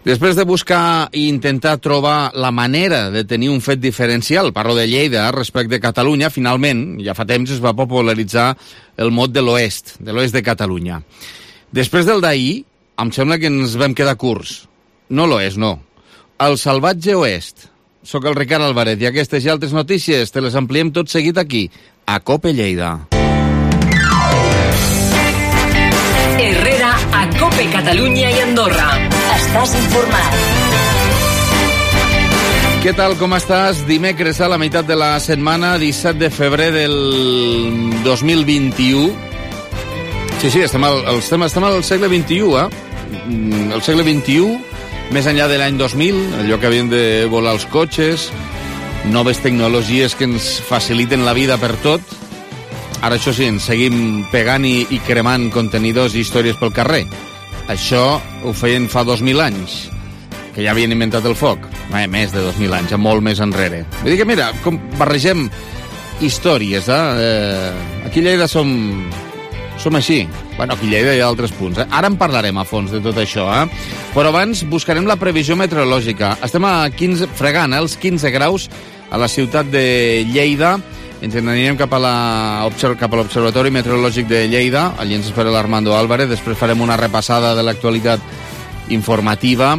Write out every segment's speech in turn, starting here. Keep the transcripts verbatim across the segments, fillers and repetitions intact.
Després de buscar i intentar trobar la manera de tenir un fet diferencial, parlo de Lleida, respecte a Catalunya, finalment, ja fa temps, es va popularitzar el mot de l'oest, de l'oest de Catalunya. Després del d'ahir, em sembla que ens vam quedar curts. No l'oest, no. El salvatge oest. Soc el Ricard Álvarez i aquestes i altres notícies te les ampliem tot seguit aquí, a COPE Lleida. Herrera a COPE Catalunya i Andorra. Estàs informat. Què tal, com estàs? Dimecres a la meitat de la setmana, disset de febrer del dos mil vint-i-u. Sí, sí, estem al, estem, estem al segle vint-i-u, eh? El segle vint-i-u, més enllà de l'any dos mil, allò que havien de volar els cotxes, noves tecnologies que ens faciliten la vida per tot. Ara, això sí, ens seguim pegant i, i cremant contenidors i històries pel carrer. Això ho feien fa dos mil anys, que ja havien inventat el foc. Eh, més de dos mil anys, ja molt més enrere. Vull dir que, mira, com barregem històries, eh? eh aquí a Lleida som, som així. Bueno, aquí a Lleida hi ha altres punts, eh? Ara en parlarem a fons de tot això, eh? Però abans buscarem la previsió meteorològica. Estem a quinze, fregant, eh? Els quinze graus a la ciutat de Lleida. Ens anirem cap a l'Observatori Meteorològic de Lleida, allí ens espera l'Armando Álvarez, després farem una repassada de l'actualitat informativa,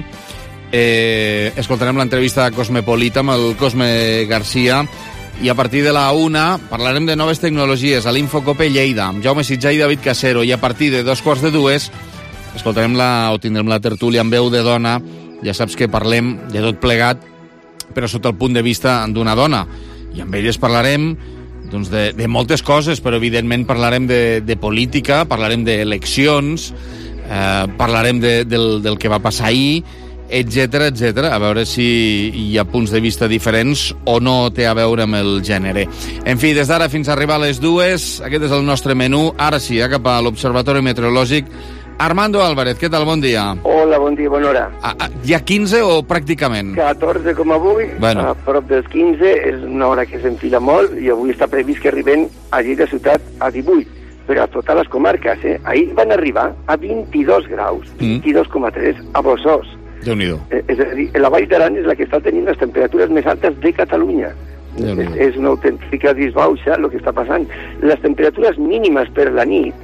eh, escoltarem l'entrevista a Cosmopolita amb el Cosme Garcia, i a partir de la una parlarem de noves tecnologies a l'Infocope Lleida, amb Jaume Sitjà i David Casero, i a partir de dos quarts de dues escoltarem la, o tindrem la tertúlia amb veu de dona. Ja saps que parlem de tot plegat, però sota el punt de vista d'una dona, i amb elles parlarem doncs, de, de moltes coses, però evidentment parlarem de, de política, parlarem d'eleccions, eh, parlarem de, del, del que va passar ahir, etcètera, etcètera, a veure si hi ha punts de vista diferents o no té a veure amb el gènere. En fi, des d'ara fins a arribar a les dues, aquest és el nostre menú. Ara sí, eh, cap a l'Observatori Meteorològic. Armando Álvarez, què tal? Bon dia. Hola, bon dia, bona hora. Ah, ah, hi ha quinze o pràcticament? catorze com avui, bueno. A prop dels quinze, és una hora que s'enfila molt, i avui està previst que arriben a Lleida ciutat a divuit, però a totes les comarques, eh? Ahir van arribar a vint-i-dos graus, vint-i-dos coma tres a Bossòs. Déu-n'hi-do. Eh, és a dir, la Vall d'Aran és la que està tenint les temperatures més altes de Catalunya. És, és una autèntica disbauxa el que està passant. Les temperatures mínimes per la nit,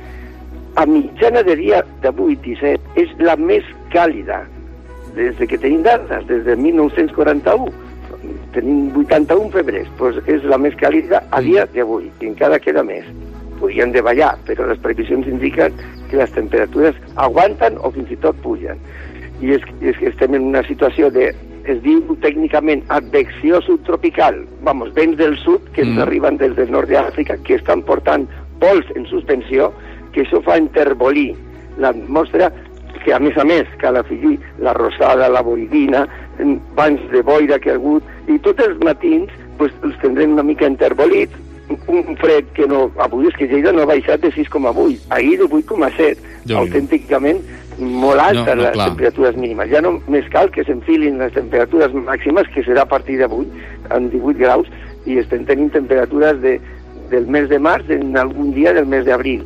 a mitjana de dia d'avui, disset, és la més càlida des de que tenim dades, des de mil nou-cents quaranta-u. Tenim vuitanta-un febrers, doncs és la més càlida a dia d'avui, i encara queda més. Podrien de ballar, però les previsions indiquen que les temperatures aguanten o fins i tot pugen. I és, és que estem en una situació de, es diu tècnicament advecció subtropical, vamos, vents del sud que ens mm. arriben des del nord d'Àfrica, que estan portant pols en suspensió, que això fa enterbolir l'atmosfera, que a més a més cal afegir la rosada, la boirina, banys de boira que ha hagut, i tots els matins pues, els tindrem una mica enterbolits, un fred que no, avui és que Lleida no ha baixat de sis coma vuit, ahir de vuit coma set, autènticament molt altes no, no, les clar. temperatures mínimes. Ja no més cal que s'enfilin les temperatures màximes, que serà a partir d'avui, en divuit graus, i estem tenint temperatures de, del mes de març en algun dia del mes d'abril.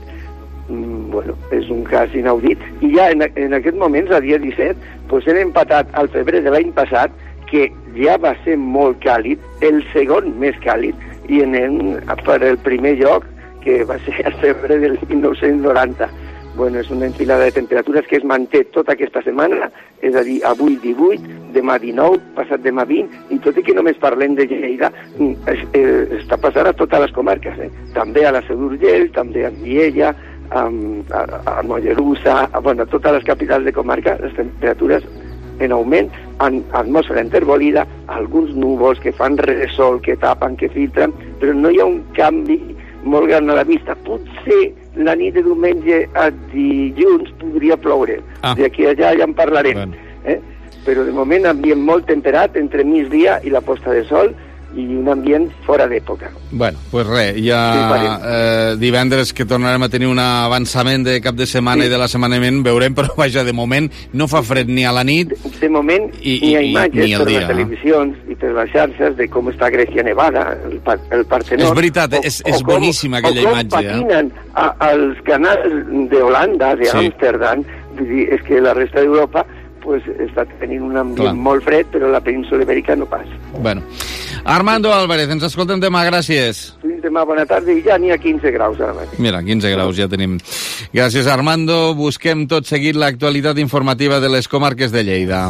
Mm, bueno, és un cas inaudit. I ja en, en aquest moments, a dia disset, pues hem empatat al febrer de l'any passat, que ja va ser molt càlid, el segon més càlid, i anem per el primer lloc, que va ser al febrer del mil nou-cents noranta. Bueno, és una enfilada de temperatures que es manté tota aquesta setmana, és a dir, avui divuit, demà dinou, passat demà vint, i tot i que només parlem de Lleida, es, eh, està passant a totes les comarques, eh? També a la Seu d'Urgell, també a Viella, a, a, a Mollerussa, a, bueno, a totes les capitals de comarca, les temperatures en augment, en atmosfera enterbolida, alguns núvols que fan resol, que tapen, que filtren, però no hi ha un canvi molt gran a la vista. Potser la nit de diumenge a dilluns podria ploure. Ah. D'aquí allà ja en parlarem. Bueno. Eh? Però de moment ambient molt temperat entre migdia i la posta de sol, i un ambient fora d'època. Bueno, doncs pues res, ja sí, eh, divendres que tornarem a tenir un avançament de cap de setmana sí. i de la setmana vinent, veurem, però vaja, de moment no fa fred ni a la nit. De, de moment i, hi ha i, imatges ni per dia, les televisions no? i per les xarxes de com està Grècia Nevada, el, el Partenó. És veritat, o, és, és com, boníssima aquella imatge. O com patinen eh? a, als canals d'Holanda, d'Amsterdam, sí. és que la resta d'Europa pues, està tenint un ambient Clar. molt fred, però la península ibèrica no pas. Bueno. Armando Álvarez, ens escoltem demà, gràcies. Fins demà, bona tarda, i ja n'hi ha quinze graus ara mateix. Mira, quinze graus ja tenim. Gràcies, Armando. Busquem tot seguit l'actualitat informativa de les comarques de Lleida.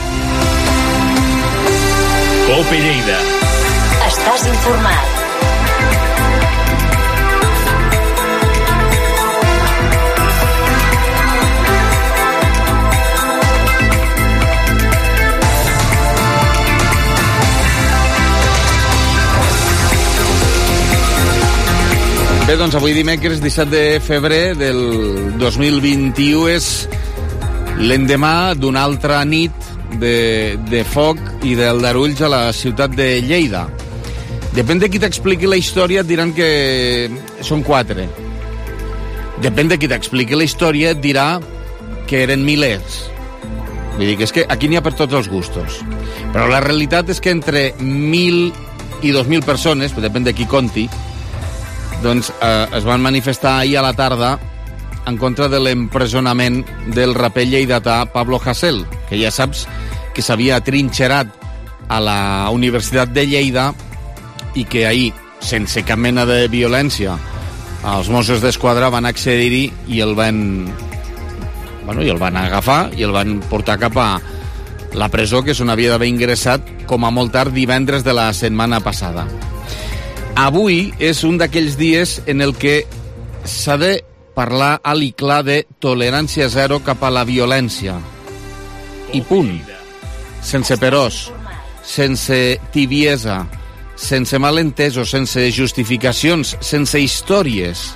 Cope Lleida. Estàs informat. Bé, doncs avui dimecres disset de febrer del dos mil vint-i-u és l'endemà d'una altra nit de, de foc i d'aldarulls a la ciutat de Lleida. Depèn de qui t'expliqui la història et diran que són quatre. Depèn de qui t'expliqui la història et dirà que eren milers. Vull dir que és que aquí n'hi ha per tots els gustos. Però la realitat és que entre mil i dos mil persones, depèn de qui conti, doncs eh, es van manifestar ahir a la tarda en contra de l'empresonament del raper lleidatà Pablo Hasél, que ja saps que s'havia trinxerat a la Universitat de Lleida i que ahir, sense cap mena de violència, els Mossos d'Esquadra van accedir-hi i el van, bueno, i el van agafar i el van portar cap a la presó, que és on havia d'haver ingressat com a molt tard divendres de la setmana passada. Avui és un d'aquells dies en el que s'ha de parlar alt i clar de tolerància zero cap a la violència. I punt. Sense peròs, sense tibiesa, sense malentesos, sense justificacions, sense històries.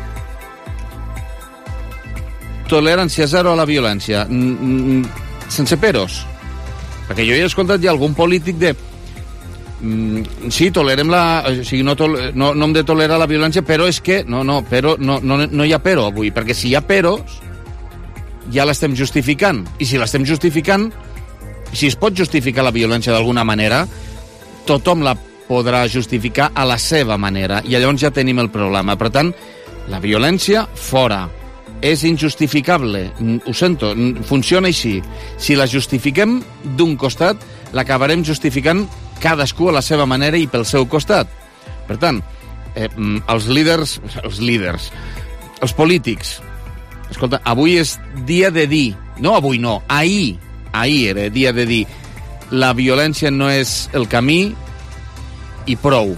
Tolerància zero a la violència. Sense peros. Perquè jo he escoltat ja algun polític de... Mm, sí, tolerem la... O sigui, no, tol, no, no hem de tolerar la violència, però és que... No, no, però no, no, no hi ha però avui, perquè si hi ha peros, ja l'estem justificant. I si l'estem justificant, si es pot justificar la violència d'alguna manera, tothom la podrà justificar a la seva manera, i llavors ja tenim el problema. Per tant, la violència, fora. És injustificable, ho sento, funciona així. Si la justifiquem d'un costat, l'acabarem justificant cadascú a la seva manera i pel seu costat. Per tant, eh, els líders, els líders, els polítics, escolta, avui és dia de dir, no avui no, ahir, ahir era dia de dir, la violència no és el camí i prou.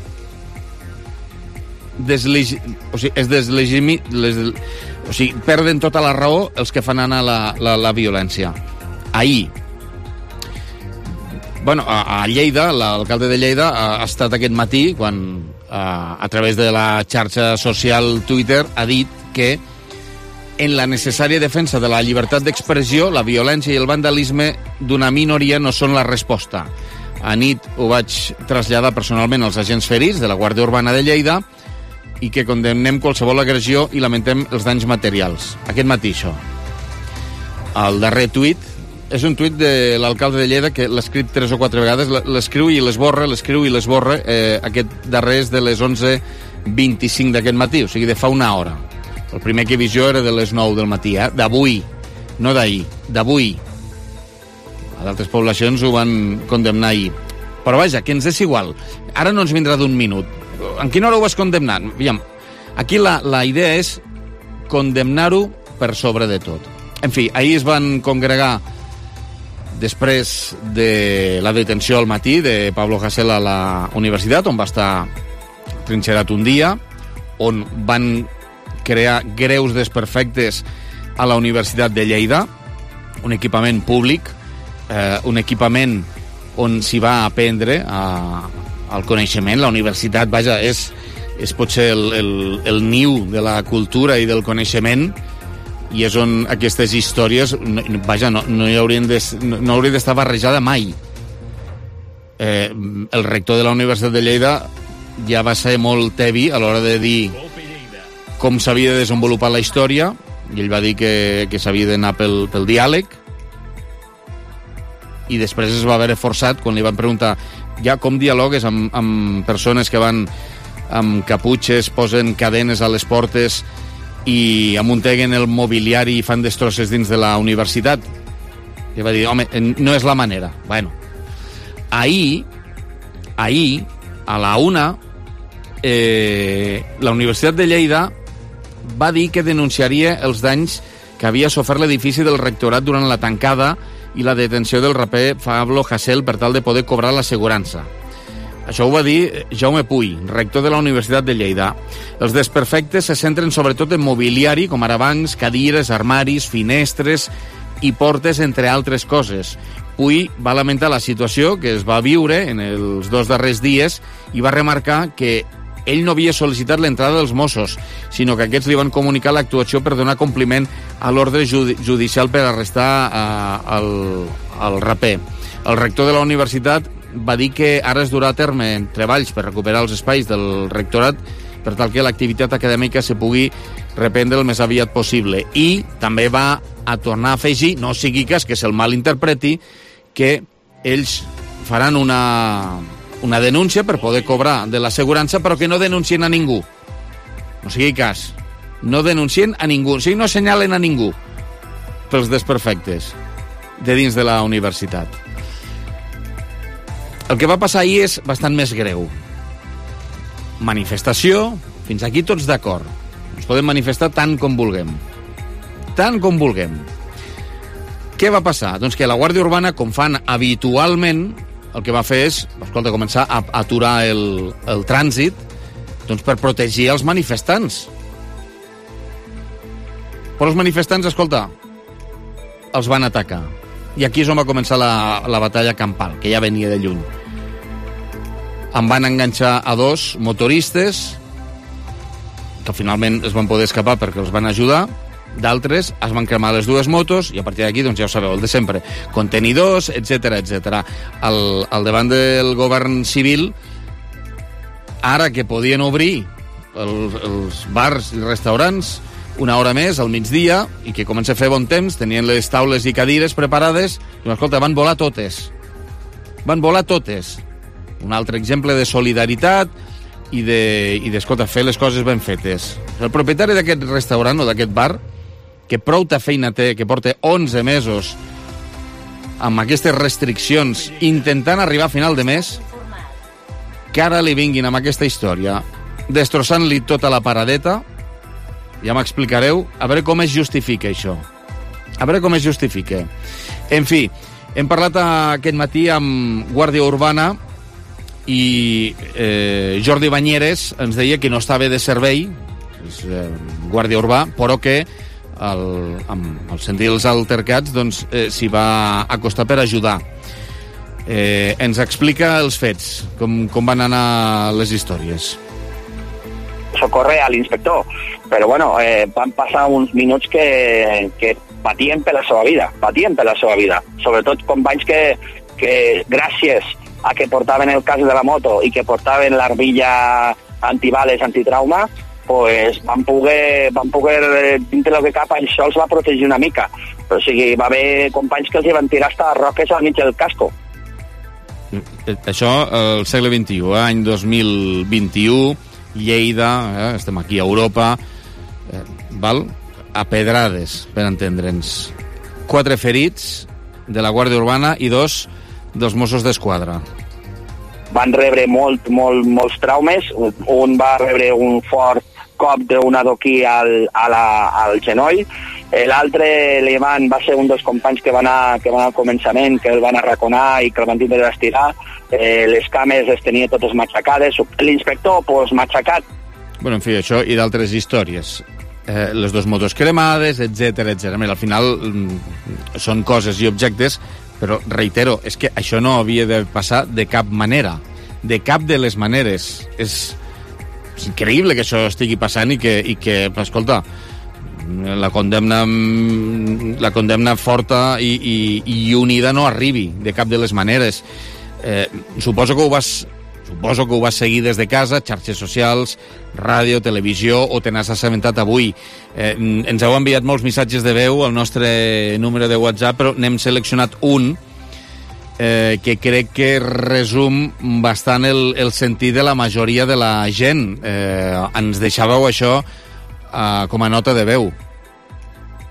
Deslegi... O sigui, es deslegimi... Les... O sigui, perden tota la raó els que fan anar la, la, la violència. Ahir. Bueno, a, a Lleida, l'alcalde de Lleida ha, ha estat aquest matí, quan a, a través de la xarxa social Twitter ha dit que en la necessària defensa de la llibertat d'expressió, la violència i el vandalisme d'una minoria no són la resposta. A nit ho vaig traslladar personalment als agents ferits de la Guàrdia Urbana de Lleida i que condemnem qualsevol agressió i lamentem els danys materials. Aquest matí, això. El darrer tuit és un tuit de l'alcalde de Lleida que l'ha escrit tres o quatre vegades, l'escriu i l'esborra, l'escriu i l'esborra. Eh, aquest darrer és de les onze vint-i-cinc d'aquest matí, o sigui, de fa una hora. El primer que he vist jo era de les nou del matí, eh? D'avui, no d'ahir, d'avui. A d'altres poblacions ho van condemnar ahir. Però vaja, que ens és igual. Ara no ens vindrà d'un minut. En quina hora ho vas condemnar? Aviam, aquí la, la idea és condemnar-ho per sobre de tot. En fi, ahir es van congregar, després de la detenció al matí de Pablo Hasél a la universitat, on va estar trinxerat un dia, on van crear greus desperfectes a la Universitat de Lleida, un equipament públic, eh, un equipament on s'hi va aprendre a, al coneixement. La universitat, vaja, és, és potser el, el, el niu de la cultura i del coneixement, i és on aquestes històries, vaja, no, no, hi haurien de, no, no haurien d'estar barrejada mai. Eh, el rector de la Universitat de Lleida ja va ser molt tebi a l'hora de dir com s'havia de desenvolupar la història, i ell va dir que, que s'havia d'anar pel, pel diàleg, i després es va haver forçat quan li van preguntar ja com dialogues amb, amb persones que van amb caputxes, posen cadenes a les portes i amunteguen el mobiliari i fan destrosses dins de la universitat. que va dir, home, no és la manera. Bueno, ahir, ahir, a la una, eh, la Universitat de Lleida va dir que denunciaria els danys que havia sofert l'edifici del rectorat durant la tancada i la detenció del raper Pablo Hasél per tal de poder cobrar l'assegurança. Això ho va dir Jaume Puy, rector de la Universitat de Lleida. Els desperfectes se centren sobretot en mobiliari, com ara bancs, cadires, armaris, finestres i portes, entre altres coses. Puy va lamentar la situació que es va viure en els dos darrers dies i va remarcar que ell no havia sol·licitat l'entrada dels Mossos, sinó que aquests li van comunicar l'actuació per donar compliment a l'ordre judicial per arrestar eh, el, el raper. El rector de la universitat va dir que ara es durà a terme en treballs per recuperar els espais del rectorat per tal que l'activitat acadèmica se pugui reprendre el més aviat possible. I també va a tornar a afegir, no sigui cas que se'l malinterpreti, que ells faran una, una denúncia per poder cobrar de l'assegurança, però que no denuncien a ningú. No sigui cas. No denuncien a ningú. O sigui, no assenyalen a ningú pels desperfectes de dins de la universitat. El que va passar ahir és bastant més greu. Manifestació, fins aquí tots d'acord. Ens podem manifestar tant com vulguem. Tant com vulguem. Què va passar? Doncs que la Guàrdia Urbana, com fan habitualment, el que va fer és, escolta, començar a aturar el, el trànsit, doncs per protegir els manifestants. Però els manifestants, escolta, els van atacar. I aquí és on va començar la, la batalla campal, que ja venia de lluny. Em van enganxar a dos motoristes, que finalment es van poder escapar perquè els van ajudar. D'altres es van cremar les dues motos i a partir d'aquí, doncs ja ho sabeu, el de sempre. Contenidors, etcètera, etcètera. Al, al davant del govern civil, ara que podien obrir el, els bars i restaurants una hora més, al migdia, i que comença a fer bon temps, tenien les taules i cadires preparades, doncs, escolta, van volar totes. Van volar totes. Un altre exemple de solidaritat i de, i d'escolta, fer les coses ben fetes. El propietari d'aquest restaurant o d'aquest bar, que prou ta feina té, que porta onze mesos amb aquestes restriccions, intentant arribar a final de mes, que ara li vinguin amb aquesta història, destrossant-li tota la paradeta, ja m'explicareu, a veure com es justifica això. A veure com es justifica. En fi, hem parlat aquest matí amb Guàrdia Urbana i eh, Jordi Banyeres ens deia que no estava de servei, és eh, Guàrdia Urbà, però que el, amb el sentir els altercats doncs, eh, s'hi va acostar per ajudar. Eh, ens explica els fets, com, com van anar les històries. Socorre a l'inspector, però bueno, eh, van passar uns minuts que, que patien per la seva vida, patien per la seva vida, sobretot companys que, que gràcies a que portaven el cas de la moto i que portaven l'armilla antibales, antitrauma, pues van poder, van poder dintre del que cap, això els va protegir una mica. Però o sigui, va haver companys que els hi van tirar hasta roques al mig del casco. Això al segle vint-i-u, eh? Any dos mil vint-i-u, Lleida, eh? Estem aquí a Europa, eh, val? A pedrades, per entendre'ns. Quatre ferits de la Guàrdia Urbana i dos dels Mossos d'Esquadra. Van rebre molt, molt, molts traumes. Un va rebre un fort cop d'un adoquí al, a la, al genoll. L'altre, l'Ivan, va ser un dels companys que va anar, que va anar al començament, que el van arraconar i que el van tindre d'estirar. Eh, les cames les tenia totes matxacades. L'inspector, doncs, matxacat. Bueno, en fi, això i d'altres històries. Eh, les dues motos cremades, etcètera, etcètera. Al final mm, són coses i objectes, però reitero, és que això no havia de passar de cap manera. De cap de les maneres. És, és increïble que això estigui passant i que, i que escolta, la condemna, la condemna forta i, i, i unida no arribi de cap de les maneres. Eh, suposo que ho vas suposo que ho vas seguir des de casa, xarxes socials, ràdio, televisió, o te n'has assabentat avui. Eh, ens heu enviat molts missatges de veu al nostre número de WhatsApp, però n'hem seleccionat un eh, que crec que resum bastant el, el sentit de la majoria de la gent. Eh, ens deixàveu això eh, com a nota de veu.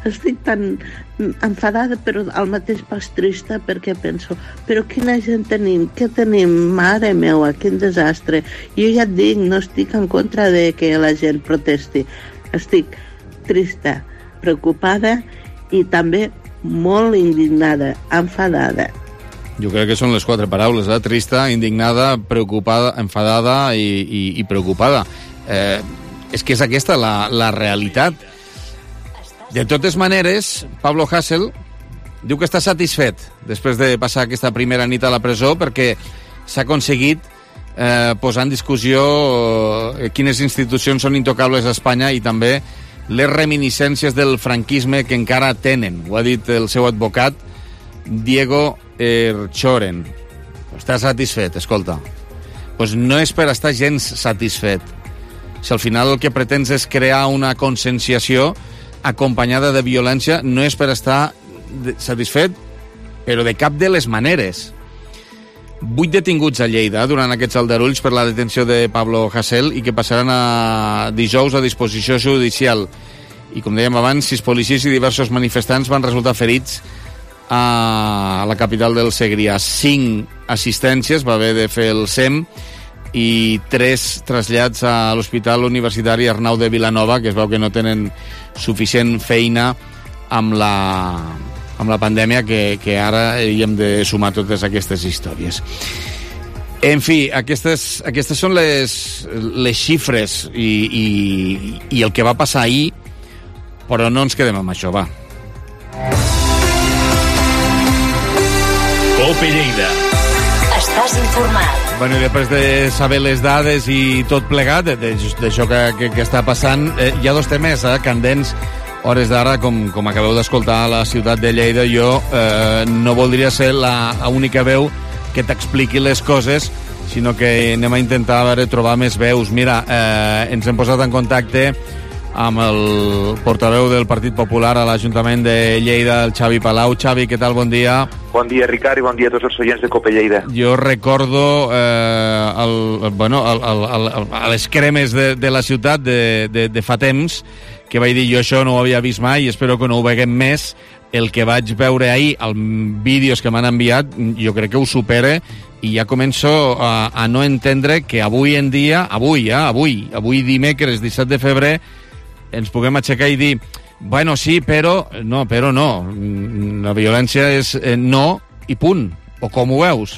estic tan enfadada, però al mateix pas trista, perquè penso, però quina gent tenim, què tenim, mare meua, quin desastre. Jo ja et dic, no estic en contra de que la gent protesti, estic trista, preocupada i també molt indignada, enfadada. Jo crec que són les quatre paraules, eh? Trista, indignada, preocupada, enfadada i, i, i preocupada. Eh, és que és aquesta la, la realitat. De totes maneres, Pablo Hasél diu que està satisfet després de passar aquesta primera nit a la presó perquè s'ha aconseguit eh, posar en discussió eh, quines institucions són intocables a Espanya i també les reminiscències del franquisme que encara tenen. Ho ha dit el seu advocat, Diego Erchoren. Està satisfet, escolta. Pues no és per estar gens satisfet. Si al final el que pretens és crear una conscienciació acompanyada de violència, no és per estar satisfet, però de cap de les maneres. Vuit detinguts a Lleida durant aquests aldarulls per la detenció de Pablo Hasél i que passaran a dijous a disposició judicial. I com dèiem abans, sis policies i diversos manifestants van resultar ferits a la capital del Segrià. Cinc assistències va haver de fer el S E M i tres trasllats a l'Hospital Universitari Arnau de Vilanova, que es veu que no tenen suficient feina amb la, amb la pandèmia, que, que ara hi hem de sumar totes aquestes històries. En fi, aquestes, aquestes són les, les xifres i, i, i el que va passar ahir, però no ens quedem amb això, va. Cope Lleida. Estàs informat. Bueno, i després de saber les dades i tot plegat, d'això que, que, que està passant, eh, hi ha dos temes eh, candents, hores d'ara, com, com acabeu d'escoltar a la ciutat de Lleida. Jo eh, no voldria ser la única veu que t'expliqui les coses, sinó que anem a intentar a veure, trobar més veus. Mira, eh, ens hem posat en contacte amb el portaveu del Partit Popular a l'Ajuntament de Lleida, el Xavi Palau. Xavi, què tal? Bon dia. Bon dia, Ricard, i bon dia a tots els oients de Cope Lleida. Jo recordo eh, el, bueno, el, el, el, a les cremes de, de la ciutat de, de, de fa temps, que vaig dir jo això no ho havia vist mai i espero que no ho veguem més. El que vaig veure ahir, els vídeos que m'han enviat, jo crec que ho supera i ja començo a, a no entendre que avui en dia, avui, eh, avui, avui dimecres disset de febrer, ens puguem aixecar i dir, bueno, sí, però... No, però no. La violència és eh, no i punt. O com ho veus?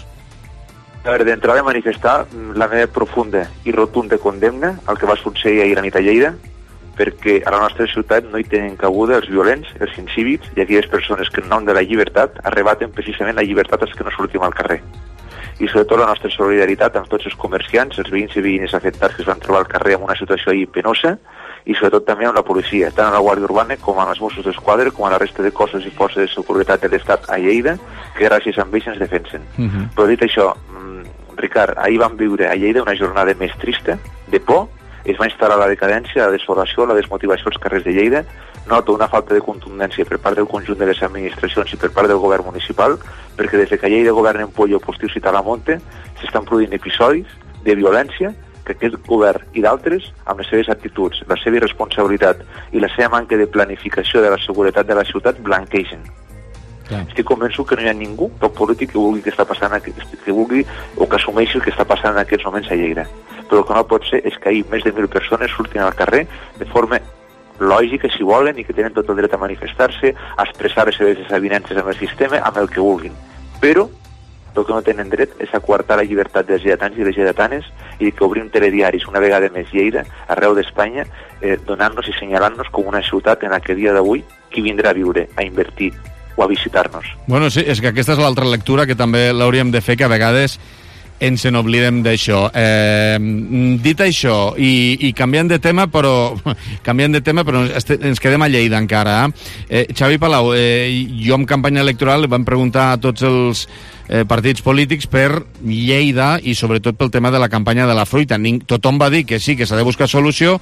A veure, d'entrada de manifestar la meva profunda i rotunda condemna al que va succeir ahir a la nit a Lleida, perquè a la nostra ciutat no hi tenen cabuda els violents, els incívics i aquelles persones que en nom de la llibertat arrebaten precisament la llibertat als que no sortim al carrer. I sobretot la nostra solidaritat amb tots els comerciants, els veïns i veïnes afectats que es van trobar al carrer en una situació ahir penosa, i sobretot també amb la policia, tant a la Guàrdia Urbana com amb els Mossos d'Esquadra, com a la resta de cossos i forces de seguretat de l'Estat a Lleida, que gràcies a ells ens defensen. Uh-huh. Però dit això, Ricard, ahir vam viure a Lleida una jornada més trista, de por, es va instal·lar la decadència, la desolació, la desmotivació als carrers de Lleida, noto una falta de contundència per part del conjunt de les administracions i per part del govern municipal, perquè des que a Lleida governen Pollo, Postius i Talamonte, s'estan produint episodis de violència que aquest govern i d'altres, amb les seves actituds, la seva irresponsabilitat i la seva manca de planificació de la seguretat de la ciutat, blanquegen. Clar. Estic convençut que no hi ha ningú, tot polític, que vulgui que està passant, que vulgui o que assumeixi el que està passant en aquests moments a Lleida. Però el que no pot ser és que ahir més de mil persones surtin al carrer de forma lògica, si volen, i que tenen tot el dret a manifestar-se, a expressar les seves desavinences amb el sistema, amb el que vulguin. Però el que no tenen dret és a coartar la llibertat dels lleidatans i les lleidatanes i que obrim telediaris una vegada més Lleida, arreu d'Espanya, eh, donant-nos i senyalant-nos com una ciutat en aquest dia d'avui qui vindrà a viure, a invertir o a visitar-nos. Bueno, sí, és que aquesta és l'altra lectura que també l'hauríem de fer, que a vegades ens n'oblidem d'això. Eh, dit això, i, i canviant de tema, però canviant de tema, però ens quedem a Lleida encara. Eh, Xavi Palau, eh, jo en campanya electoral vam preguntar a tots els eh, partits polítics per Lleida i sobretot pel tema de la campanya de la fruita. Ning, tothom va dir que sí, que s'ha de buscar solució,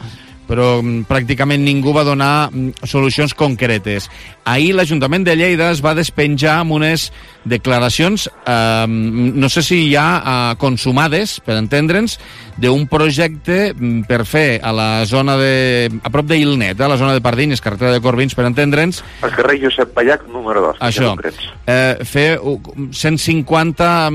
però pràcticament ningú va donar solucions concretes. Ahir l'Ajuntament de Lleida es va despenjar amb unes declaracions, eh, no sé si ja eh, consumades, per entendre'ns, d'un projecte per fer a la zona de... a prop d'Ilnet, a la zona de Pardines, carretera de Corbins, per entendre'ns... El carrer Josep Pallac, número dos. Això, eh, fer cent cinquanta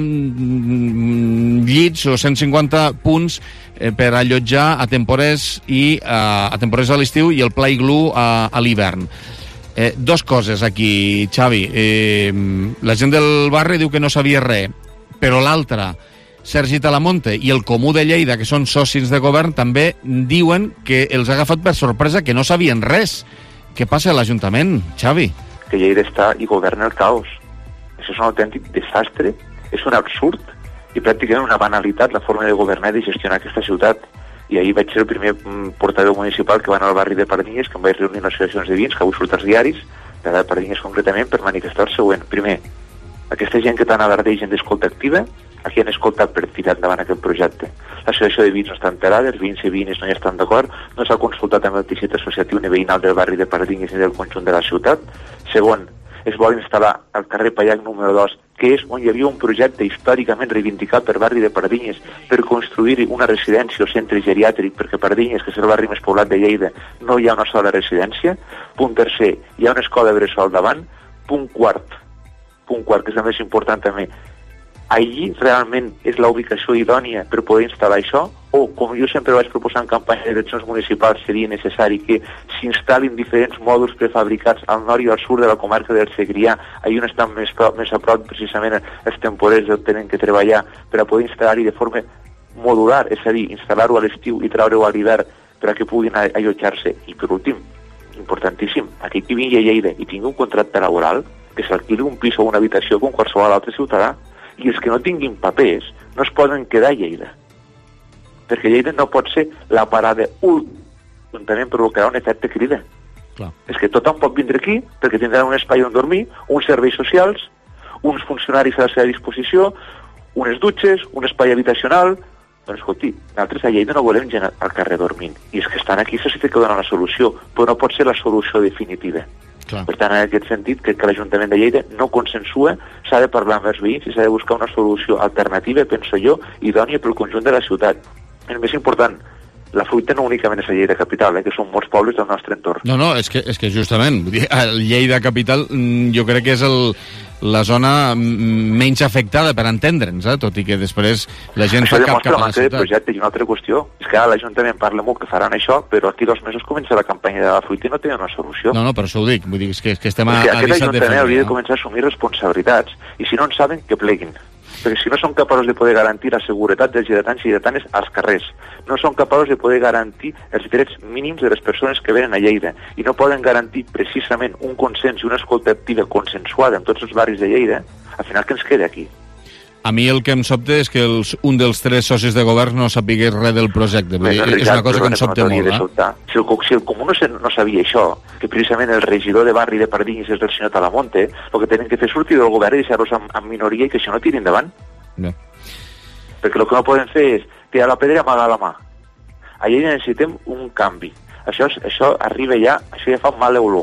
llits o cent cinquanta punts eh, per allotjar a temporers i eh, a temporers a l'estiu i el Pla Iglú a, a l'hivern. Eh, dos coses aquí, Xavi. Eh, la gent del barri diu que no sabia res, però l'altra, Sergi Talamonte i el Comú de Lleida, que són socis de govern, també diuen que els ha agafat per sorpresa, que no sabien res. Què passa a l'Ajuntament, Xavi? Que Lleida està i governa el caos. Això és un autèntic desastre, és un absurd i pràcticament una banalitat la forma de governar i de gestionar aquesta ciutat. I ahir vaig ser el primer portaveu municipal que va anar al barri de Pardines, que em vaig reunir en les associacions de veïns, que avui surt als diaris, de Pardines concretament, per manifestar el següent. Primer, aquesta gent que tant alardeix gent d'escolta activa, a qui han escoltat per tirar endavant aquest projecte. L'associació de veïns no està enterada, els veïns i veïnes no hi estan d'acord, no s'ha consultat amb el teixit associatiu ni veïnal del barri de Pardines ni del conjunt de la ciutat. Segon, es vol instal·lar al carrer Pallac número dos, que és on hi havia un projecte històricament reivindicat per barri de Pardines per construir una residència o centre geriàtric, perquè Pardines, que és el barri més poblat de Lleida, no hi ha una sola residència. Punt tercer, hi ha una escola bressol davant. Punt quart, punt quart, que és el més important també, allí realment és la ubicació idònia per poder instal·lar això, o, com jo sempre vaig proposar en campanya d'eleccions municipals, seria necessari que s'instal·lin diferents mòduls prefabricats al nord i al sud de la comarca del Segrià, allà on estan més, prop, més a prop precisament els temporers on tenen que treballar, per a poder instal·lar-hi de forma modular, és a dir, instal·lar-ho a l'estiu i treure-ho a l'hivern per a que puguin allotjar-se. I per últim, importantíssim, aquell que vingui a Lleida i tingui un contracte laboral, que s'alquili un pis o una habitació com qualsevol altre ciutadà, i els que no tinguin papers no es poden quedar a Lleida, perquè Lleida no pot ser la parada última, on també provocarà un efecte crida. Clar. És que tothom pot vindre aquí perquè tindran un espai on dormir, uns serveis socials, uns funcionaris a la seva disposició, unes dutxes, un espai habitacional. Doncs escolti, nosaltres a Lleida no volem gent al carrer dormint, i els que estan aquí s'ha de donar una solució, però no pot ser la solució definitiva. Clar. Per tant, en aquest sentit, crec que l'Ajuntament de Lleida no consensua, s'ha de parlar amb els veïns i s'ha de buscar una solució alternativa, penso jo, idònia pel conjunt de la ciutat. El més important, la fruita no únicament és a Lleida capital, eh, que són molts pobles del nostre entorn. No, no, és que, és que justament, el Lleida capital jo crec que és el, la zona menys afectada, per entendre'ns, eh? Tot i que després la gent això fa cap cap a la ciutat. De projecte. I una altra qüestió és que ara l'Ajuntament parla molt que faran això, però aquí dos mesos comença la campanya de la fruita i no tenen una solució. No, no, per això ho dic, vull dir que, que estem a, a a disset de febrer. Aquest Ajuntament hauria de començar a assumir responsabilitats, i si no en saben, que pleguin. Perquè si no són capaços de poder garantir la seguretat dels lleidatans i lleidatanes als carrers, no són capaços de poder garantir els drets mínims de les persones que venen a Lleida, i no poden garantir precisament un consens i una escolta activa consensuada en tots els barris de Lleida, al final què ens queda aquí? A mi el que em sobta és que els, un dels tres socis de govern no sapigués res del projecte. Vull dir, és una cosa que em sobta molt. Eh? Si el, si el Comú no, se, no sabia això, que precisament el regidor de barri de Pardines és del senyor Talamonte, el que tenen que fer sortir del govern i deixar-los amb, amb minoria i que això no tiri endavant. No. Perquè el que no poden fer és tirar la pedra i amagar la mà. Allà necessitem un canvi. Això, això arriba ja, això ja fa mal olor.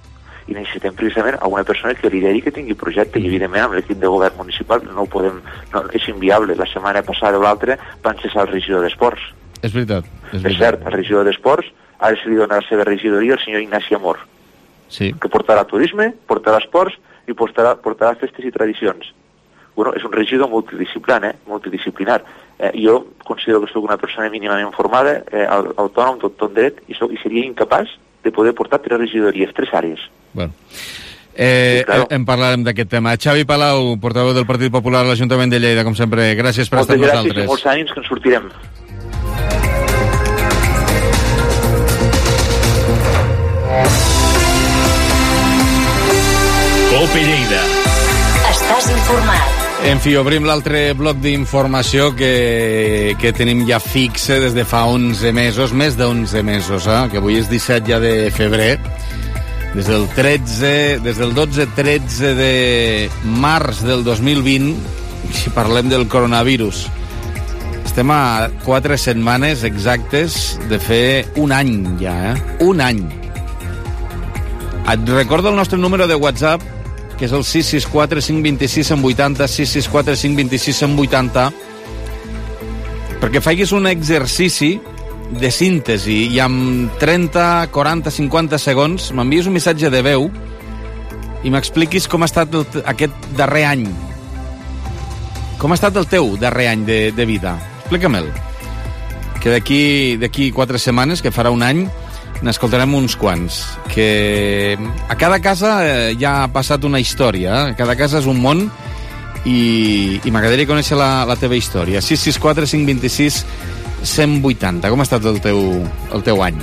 I necessitem precisament alguna persona que lideri, que tingui projecte, i evidentment amb l'equip de govern municipal no ho podem, no, és inviable. La setmana passada o l'altra van cessar el regidor d'Esports. És veritat. És, veritat. És cert, el regidor d'Esports ara se li dona la seva regidoria al senyor Ignasi Amor, sí. Que portarà turisme, portarà esports i portarà, portarà festes i tradicions. Bueno, és un regidor multidisciplinar, eh? multidisciplinar. Eh, jo considero que soc una persona mínimament formada, eh, autònom, doctor en dret, i, soc, i seria incapaç de poder portar tres regidories, tres àrees. Bueno. Eh, sí, claro. En parlarem d'aquest tema. Xavi Palau, portaveu del Partit Popular a l'Ajuntament de Lleida, com sempre. Gràcies per estar amb nosaltres. Moltes gràcies i molts ànims, que ens sortirem. Cope Lleida. Estàs informat. En fi, obrim l'altre bloc d'informació que, que tenim ja fixe des de fa onze mesos, més d'onze mesos, eh? Que avui és disset ja de febrer. Des del tretze, des del dotze tretze de març del dos mil vint, si parlem del coronavirus. estem a quatre setmanes exactes de fer un any ja, eh? Un any. Et recordo el nostre número de WhatsApp, que és el sis sis quatre cinc dos sis cent vuitanta, sis sis quatre cinc dos sis cent vuitanta, perquè facis un exercici de síntesi i amb trenta, quaranta, cinquanta segons m'envies un missatge de veu i m'expliquis com ha estat el, aquest darrer any. Com ha estat el teu darrer any de, de vida? Explica-me'l. Que d'aquí d'aquí quatre setmanes, que farà un any, n'escoltarem uns quants. Que a cada casa eh, ja ha passat una història. Eh? Cada casa és un món i, i m'agradaria conèixer la, la teva història. sis sis quatre cinc dos sis cent vuitanta. Com ha estat el teu, el teu any?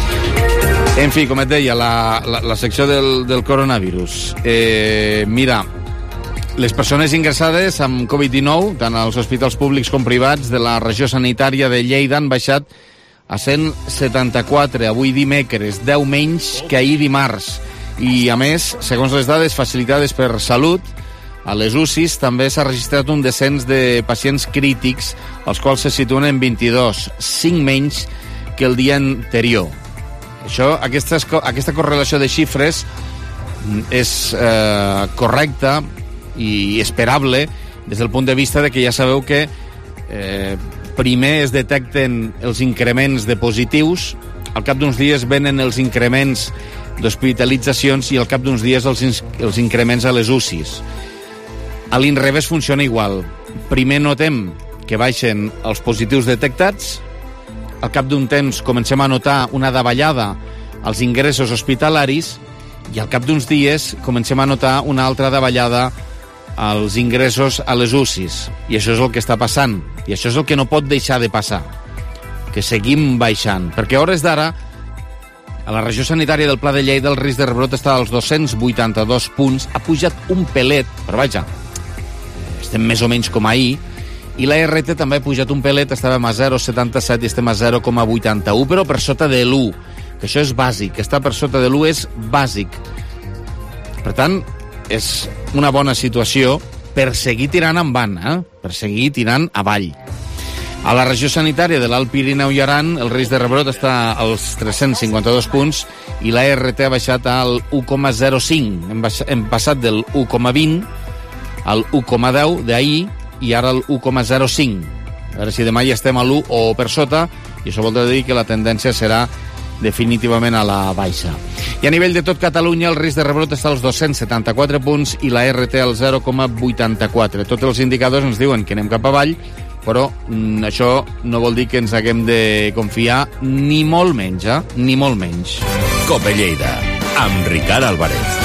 En fi, com et deia, la, la, la secció del, del coronavirus. Eh, mira, les persones ingressades amb covid dinou, tant als hospitals públics com privats de la regió sanitària de Lleida, han baixat a cent setanta-quatre, avui dimecres, deu menys que ahir dimarts. I, a més, segons les dades facilitades per Salut, a les U C Is també s'ha registrat un descens de pacients crítics, els quals se situen en vint-i-dos, cinc menys que el dia anterior. Això, aquesta, aquesta correlació de xifres és eh, correcta i esperable des del punt de vista de que ja sabeu que eh, primer es detecten els increments de positius, al cap d'uns dies venen els increments d'hospitalitzacions i al cap d'uns dies els, els increments a les U C Is. A l'inrevés funciona igual. Primer notem que baixen els positius detectats, al cap d'un temps comencem a notar una davallada als ingressos hospitalaris i al cap d'uns dies comencem a notar una altra davallada als ingressos a les U C Is. I això és el que està passant. I això és el que no pot deixar de passar. Que seguim baixant. Perquè a hores d'ara, a la regió sanitària del Pla de Lleida, el risc de rebrot està als dos-cents vuitanta-dos punts. Ha pujat un pelet, però vaja, estem més o menys com ahir. I la R T també ha pujat un pelet, estàvem a zero coma setanta-set i estem a zero coma vuitanta-u, però per sota de l'u, que això és bàsic. Estar per sota de l'u és bàsic. Per tant, és una bona situació per seguir tirant endavant, eh? Per seguir tirant avall. A la regió sanitària de l'Alt Pirineu i Aran, el risc de rebrot està als tres-cents cinquanta-dos punts i la R T ha baixat al u coma zero cinc. Hem, baixat, hem passat del u coma vint al u coma deu d'ahir i ara al u coma zero cinc. A veure si demà ja estem a l'u o per sota, i això vol dir que la tendència serà definitivament a la baixa. I a nivell de tot Catalunya el risc de rebrot està als dos-cents setanta-quatre punts i la R T al zero coma vuitanta-quatre. Tots els indicadors ens diuen que anem cap avall, però mm, això no vol dir que ens haguem de confiar ni molt menys, eh? Ni molt menys. Cope Lleida, amb Ricard Álvarez.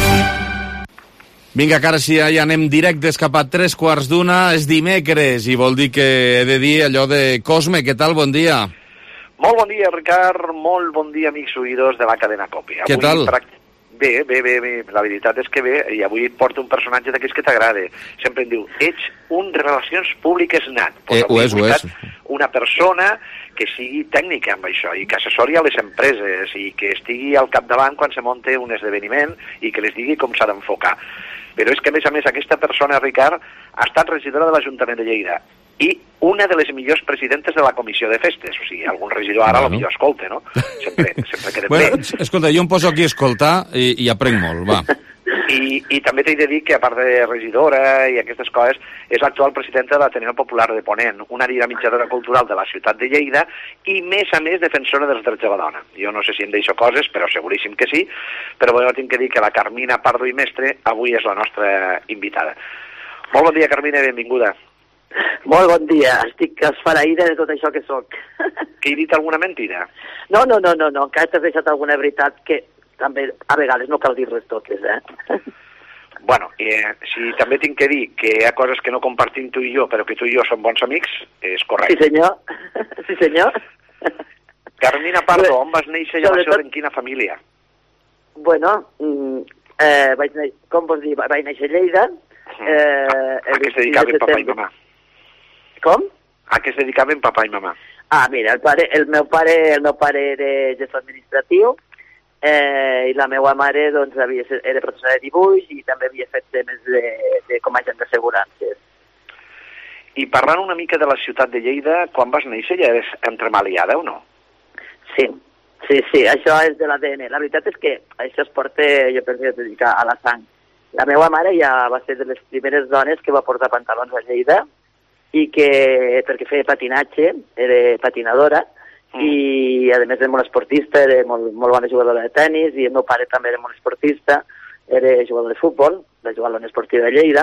Vinga, que ara sí, ja anem directes cap a tres quarts d'una, és dimecres, i vol dir que he de dir allò de Cosme, què tal, bon dia? Molt bon dia, Ricard, molt bon dia, amics oïdors de la cadena Cope. Què avui tal? Pract... Bé, bé, bé, bé, la veritat és que bé, i avui et porto un personatge d'aquells que t'agrada. Sempre em diu, ets un relacions públiques nat. Pues eh, ho és, ho és. Una persona que sigui tècnica amb això i que assessori a les empreses i que estigui al capdavant quan se monte un esdeveniment i que les digui com s'ha d'enfocar. Però és que, a més a més, aquesta persona, Ricard, ha estat regidora de l'Ajuntament de Lleida i una de les millors presidentes de la comissió de festes. O sigui, algun regidor ara bueno. Potser escolta, no? Sempre, sempre quedem bueno, bé. Escolta, jo em poso aquí a escoltar i, i aprenc molt, va. I, I també t'he de dir que, a part de regidora i aquestes coses, és l'actual presidenta de l'Ateneu Popular de Ponent, una dinamitzadora cultural de la ciutat de Lleida i, més a més, defensora dels drets de la dona. Jo no sé si em deixo coses, però seguríssim que sí, però bueno, tinc que dir que la Carmina Pardo i Mestre avui és la nostra invitada. Molt bon dia, Carmina, benvinguda. Molt bon dia, estic esfereïda de tot això que sóc. Que he dit alguna mentida? No, no, no, no, no, encara t'has deixat alguna veritat que també a vegades no cal dir-les totes, eh? Bueno, eh, si també tinc que dir que hi ha coses que no compartim tu i jo, però que tu i jo som bons amics, és correcte. Sí, senyor. Sí, senyor. Carmina Pardo, on vas néixer i a la tot... en quina família? Bueno, eh, vaig néixer, com vols dir, vaig néixer a Lleida. Eh, a, a què es dedicaven papa i mamà? Com? A què es dedicaven papa i mamà? Ah, mira, el, pare, el meu pare el meu pare era gestor administratiu eh, i la meva mare doncs, havia, era professora de dibuix i també havia fet temes de, de com a agent d'assegurances. I parlant una mica de la ciutat de Lleida, quan vas néixer ja eres entremaliada o no? Sí, sí, sí, això és de l'A D N. La veritat és que això es porta, jo penso que es dedica a la sang. La meva mare ja va ser de les primeres dones que va portar pantalons a Lleida i que, perquè feia patinatge, era patinadora, mm. i a més era molt esportista, era molt, molt bona jugadora de tennis, i el meu pare també era molt esportista, era jugador de futbol, va jugar a l'Unió Esportiva de Lleida,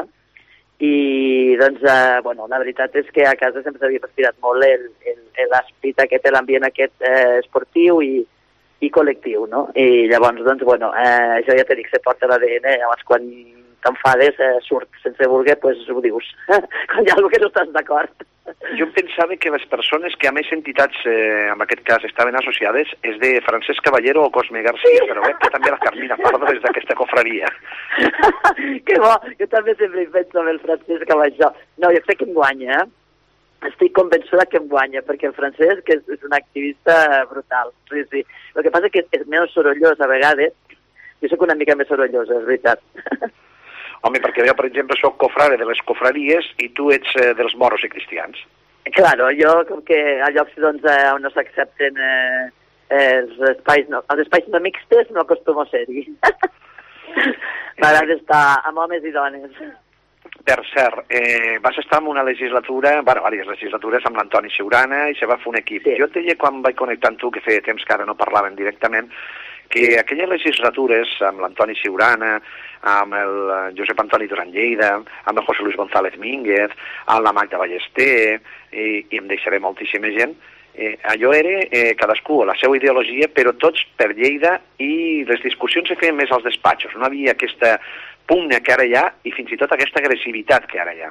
i doncs, eh, bueno, la veritat és que a casa sempre s'havia respirat molt l'esprit aquest, l'ambient aquest eh, esportiu i, i col·lectiu, no? I llavors, doncs, bueno, eh, això ja t'he dit que se porta l'A D N, llavors quan t'enfades eh, surt sense voler, doncs ho dius, quan hi ha alguna que no estàs d'acord. Jo em pensava que les persones que a més entitats, eh, en aquest cas, estaven associades és de Francesc Caballero o Cosme García, però veig que també la Carmina Pardo és d'aquesta cofraria. Que bo, jo també sempre hi penso amb el Francesc Caballero. No, jo crec que em guanya, eh? Estic convençuda que em guanya, perquè el Francesc és, és un activista brutal. Sí, sí. El que passa és que és més sorollós a vegades. Jo sóc una mica més sorollosa, és veritat. Home, perquè jo, per exemple, soc cofrare de les cofraries i tu ets eh, dels moros i cristians. Claro, jo, com que a llocs doncs, eh, on no s'accepten eh, els espais no, els espais no mixtes, no acostumo a ser-hi. M'agrada estar amb homes i dones. Per cert, eh, vas estar en una legislatura, bueno, diverses legislatures amb l'Antoni Siurana i se va fer un equip. Sí. Jo et deia quan vaig connectar amb tu, que feia temps que ara no parlaven directament, que aquelles legislatures amb l'Antoni Siurana, amb el Josep Antoni Duran Lleida, amb el José Luis González Mínguez, amb la Magda Ballester, i, i em deixaré moltíssima gent, eh, allò era eh, cadascú la seva ideologia, però tots per Lleida, i les discussions se feien més als despatxos. No havia aquesta pugna que ara hi ha i fins i tot aquesta agressivitat que ara hi ha.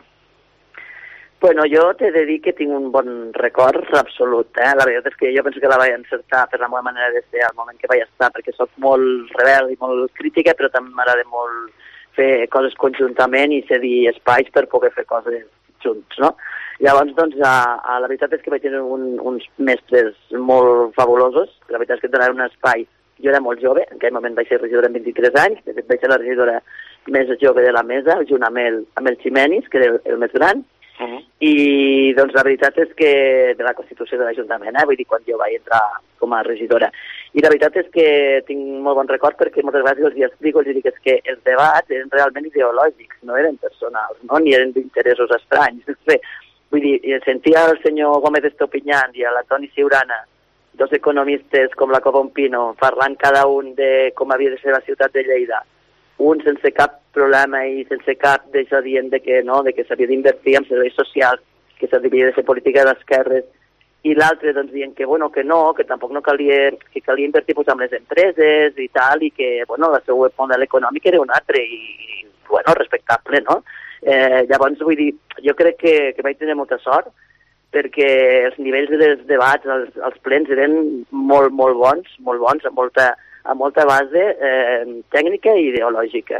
Bueno, jo t'he de dir que tinc un bon record absolut, eh? La veritat és que jo penso que la vaig encertar per la meva manera de ser al moment que vaig estar, perquè sóc molt rebel i molt crítica, però també m'agrada molt fer coses conjuntament i cedir espais per poder fer coses junts, no? Llavors, doncs, a, a la veritat és que vaig tenir un, uns mestres molt fabulosos. La veritat és que em donaven un espai. Jo era molt jove, en aquell moment vaig ser regidora amb vint-i-tres anys, de fet vaig ser la regidora més jove de la mesa, junt amb el, amb el Ximenis, que era el, el més gran. Uh-huh. I doncs la veritat és que de la Constitució de l'Ajuntament, eh? Vull dir, quan jo vaig entrar com a regidora, i la veritat és que tinc molt bon record perquè moltes vegades els explico, els dic que els debats eren realment ideològics, no eren personals, no? Ni eren d'interessos estranys, no sé. Vull dir, sentia el senyor Gómez Estopinyán i l'Antoni Siurana, dos economistes com la Cobompino, parlant cada un de com havia de ser la ciutat de Lleida, un sense cap problema i sense cap d'això dient de que no, de que s'havia d'invertir en serveis socials, que s'havia de fer política d'esquerres, i l'altre doncs dient que bueno, que no, que tampoc no calia, que calia invertir pues, amb les empreses i tal, i que bueno, el seu model econòmic era un altre, i, i bueno, respectable, no? Eh, llavors, vull dir, jo crec que, que vaig tenir molta sort, perquè els nivells dels debats, els, els plens eren molt, molt bons, molt bons, amb molta amb molta base eh, tècnica i ideològica.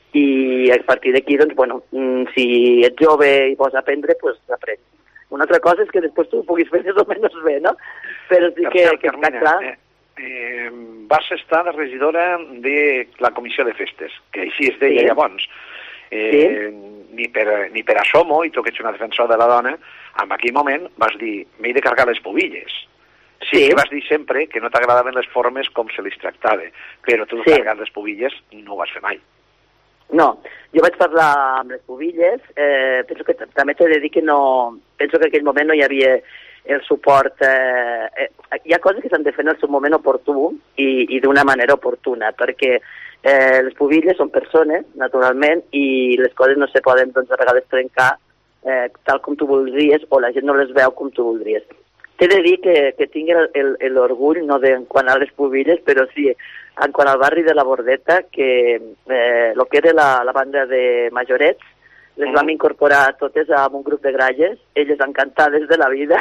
I a partir d'aquí, doncs, bueno, si ets jove i vols aprendre, doncs aprens. Una altra cosa és que després tu ho puguis fer més o menys bé, no? Però sí que, que està clar. Eh, eh, vas estar de regidora de la Comissió de Festes, que així es deia sí. Llavors. Eh, sí. ni, per, ni per assomo, i tu que ets una defensor de la dona, en aquell moment vas dir, m'he de carregar les pubilles. Sí, sí, que vas dir sempre que no t'agradaven les formes com se les tractava, però tu sí. Carregant les pubilles no ho vas fer mai. No, jo vaig parlar amb les pubilles, eh, penso que també t'he de dir que no, penso que en aquell moment no hi havia el suport, eh, eh, hi ha coses que s'han de fer en el seu moment oportú i, i d'una manera oportuna, perquè eh, les pubilles són persones, naturalment, i les coses no se poden, doncs, a vegades trencar eh, tal com tu voldries, o la gent no les veu com tu voldries. T'he de dir que, que tinc l'orgull, no de, en quant a les pubilles, però sí en quant al barri de la Bordeta, que eh, lo que era la, la banda de majorets, les vam incorporar totes a un grup de gralles, elles encantades de la vida,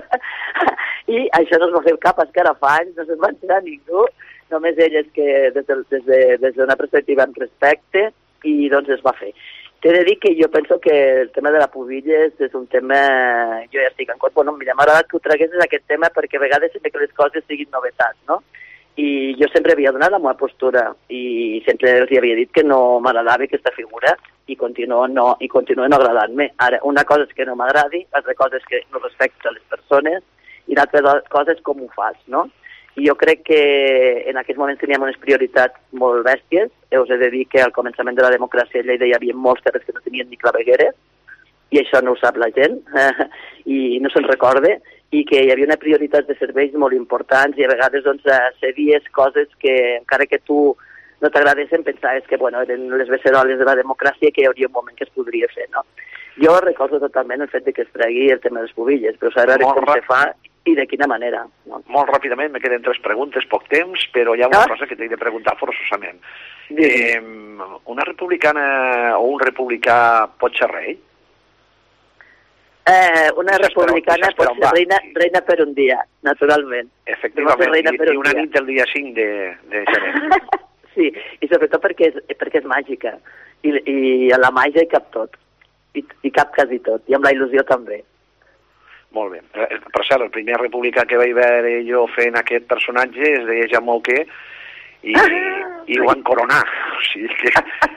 i això no es va fer cap escarafany, no se'n va enterar ningú, només elles que des d'una de, des de, des perspectiva amb respecte, i doncs es va fer. T'he de dir que jo penso que el tema de la pubilles és un tema... Jo ja estic en compte, bueno, m'ha agradat que ho traguessis aquest tema perquè a vegades sempre que les coses siguin novetats, no? i jo sempre havia donat la meva postura i sempre els havia dit que no m'agradava aquesta figura i continua no, i continua no agradant-me. Ara, una cosa és que no m'agradi, l'altra cosa és que no respecta les persones i l'altra cosa és com ho fas, no? I jo crec que en aquests moments teníem unes prioritats molt bèsties. Us he de dir que al començament de la democràcia a Lleida hi havia molts carrers que no tenien ni clavegueres, i això no ho sap la gent, i no se'n recorda, i que hi havia una prioritat de serveis molt importants i a vegades doncs, cedies coses que, encara que tu no t'agradessin, pensaves que bueno, eren les beceroles de la democràcia i que hi hauria un moment que es podria fer, no? Jo recordo totalment el fet de que es tregui el tema de les pubilles, però s'ha de veure com se fa i de quina manera. No? Molt ràpidament, me queden tres preguntes, poc temps, però hi ha una ah? cosa que t'he de preguntar forçosament. Eh, una republicana o un republicà pot ser rei? Eh, una republicana pot ser reina, reina per un dia, naturalment. Efectivament, i, i una nit del dia cinc de, de gener. Sí, i sobretot perquè és, perquè és màgica, i, i a la màgia hi cap tot, i, i cap quasi tot, i amb la il·lusió també. Molt bé. Per cert, el primer republicà que vaig veure jo fent aquest personatge es deia Jaume Auqué i, i ho van coronar. O sigui que...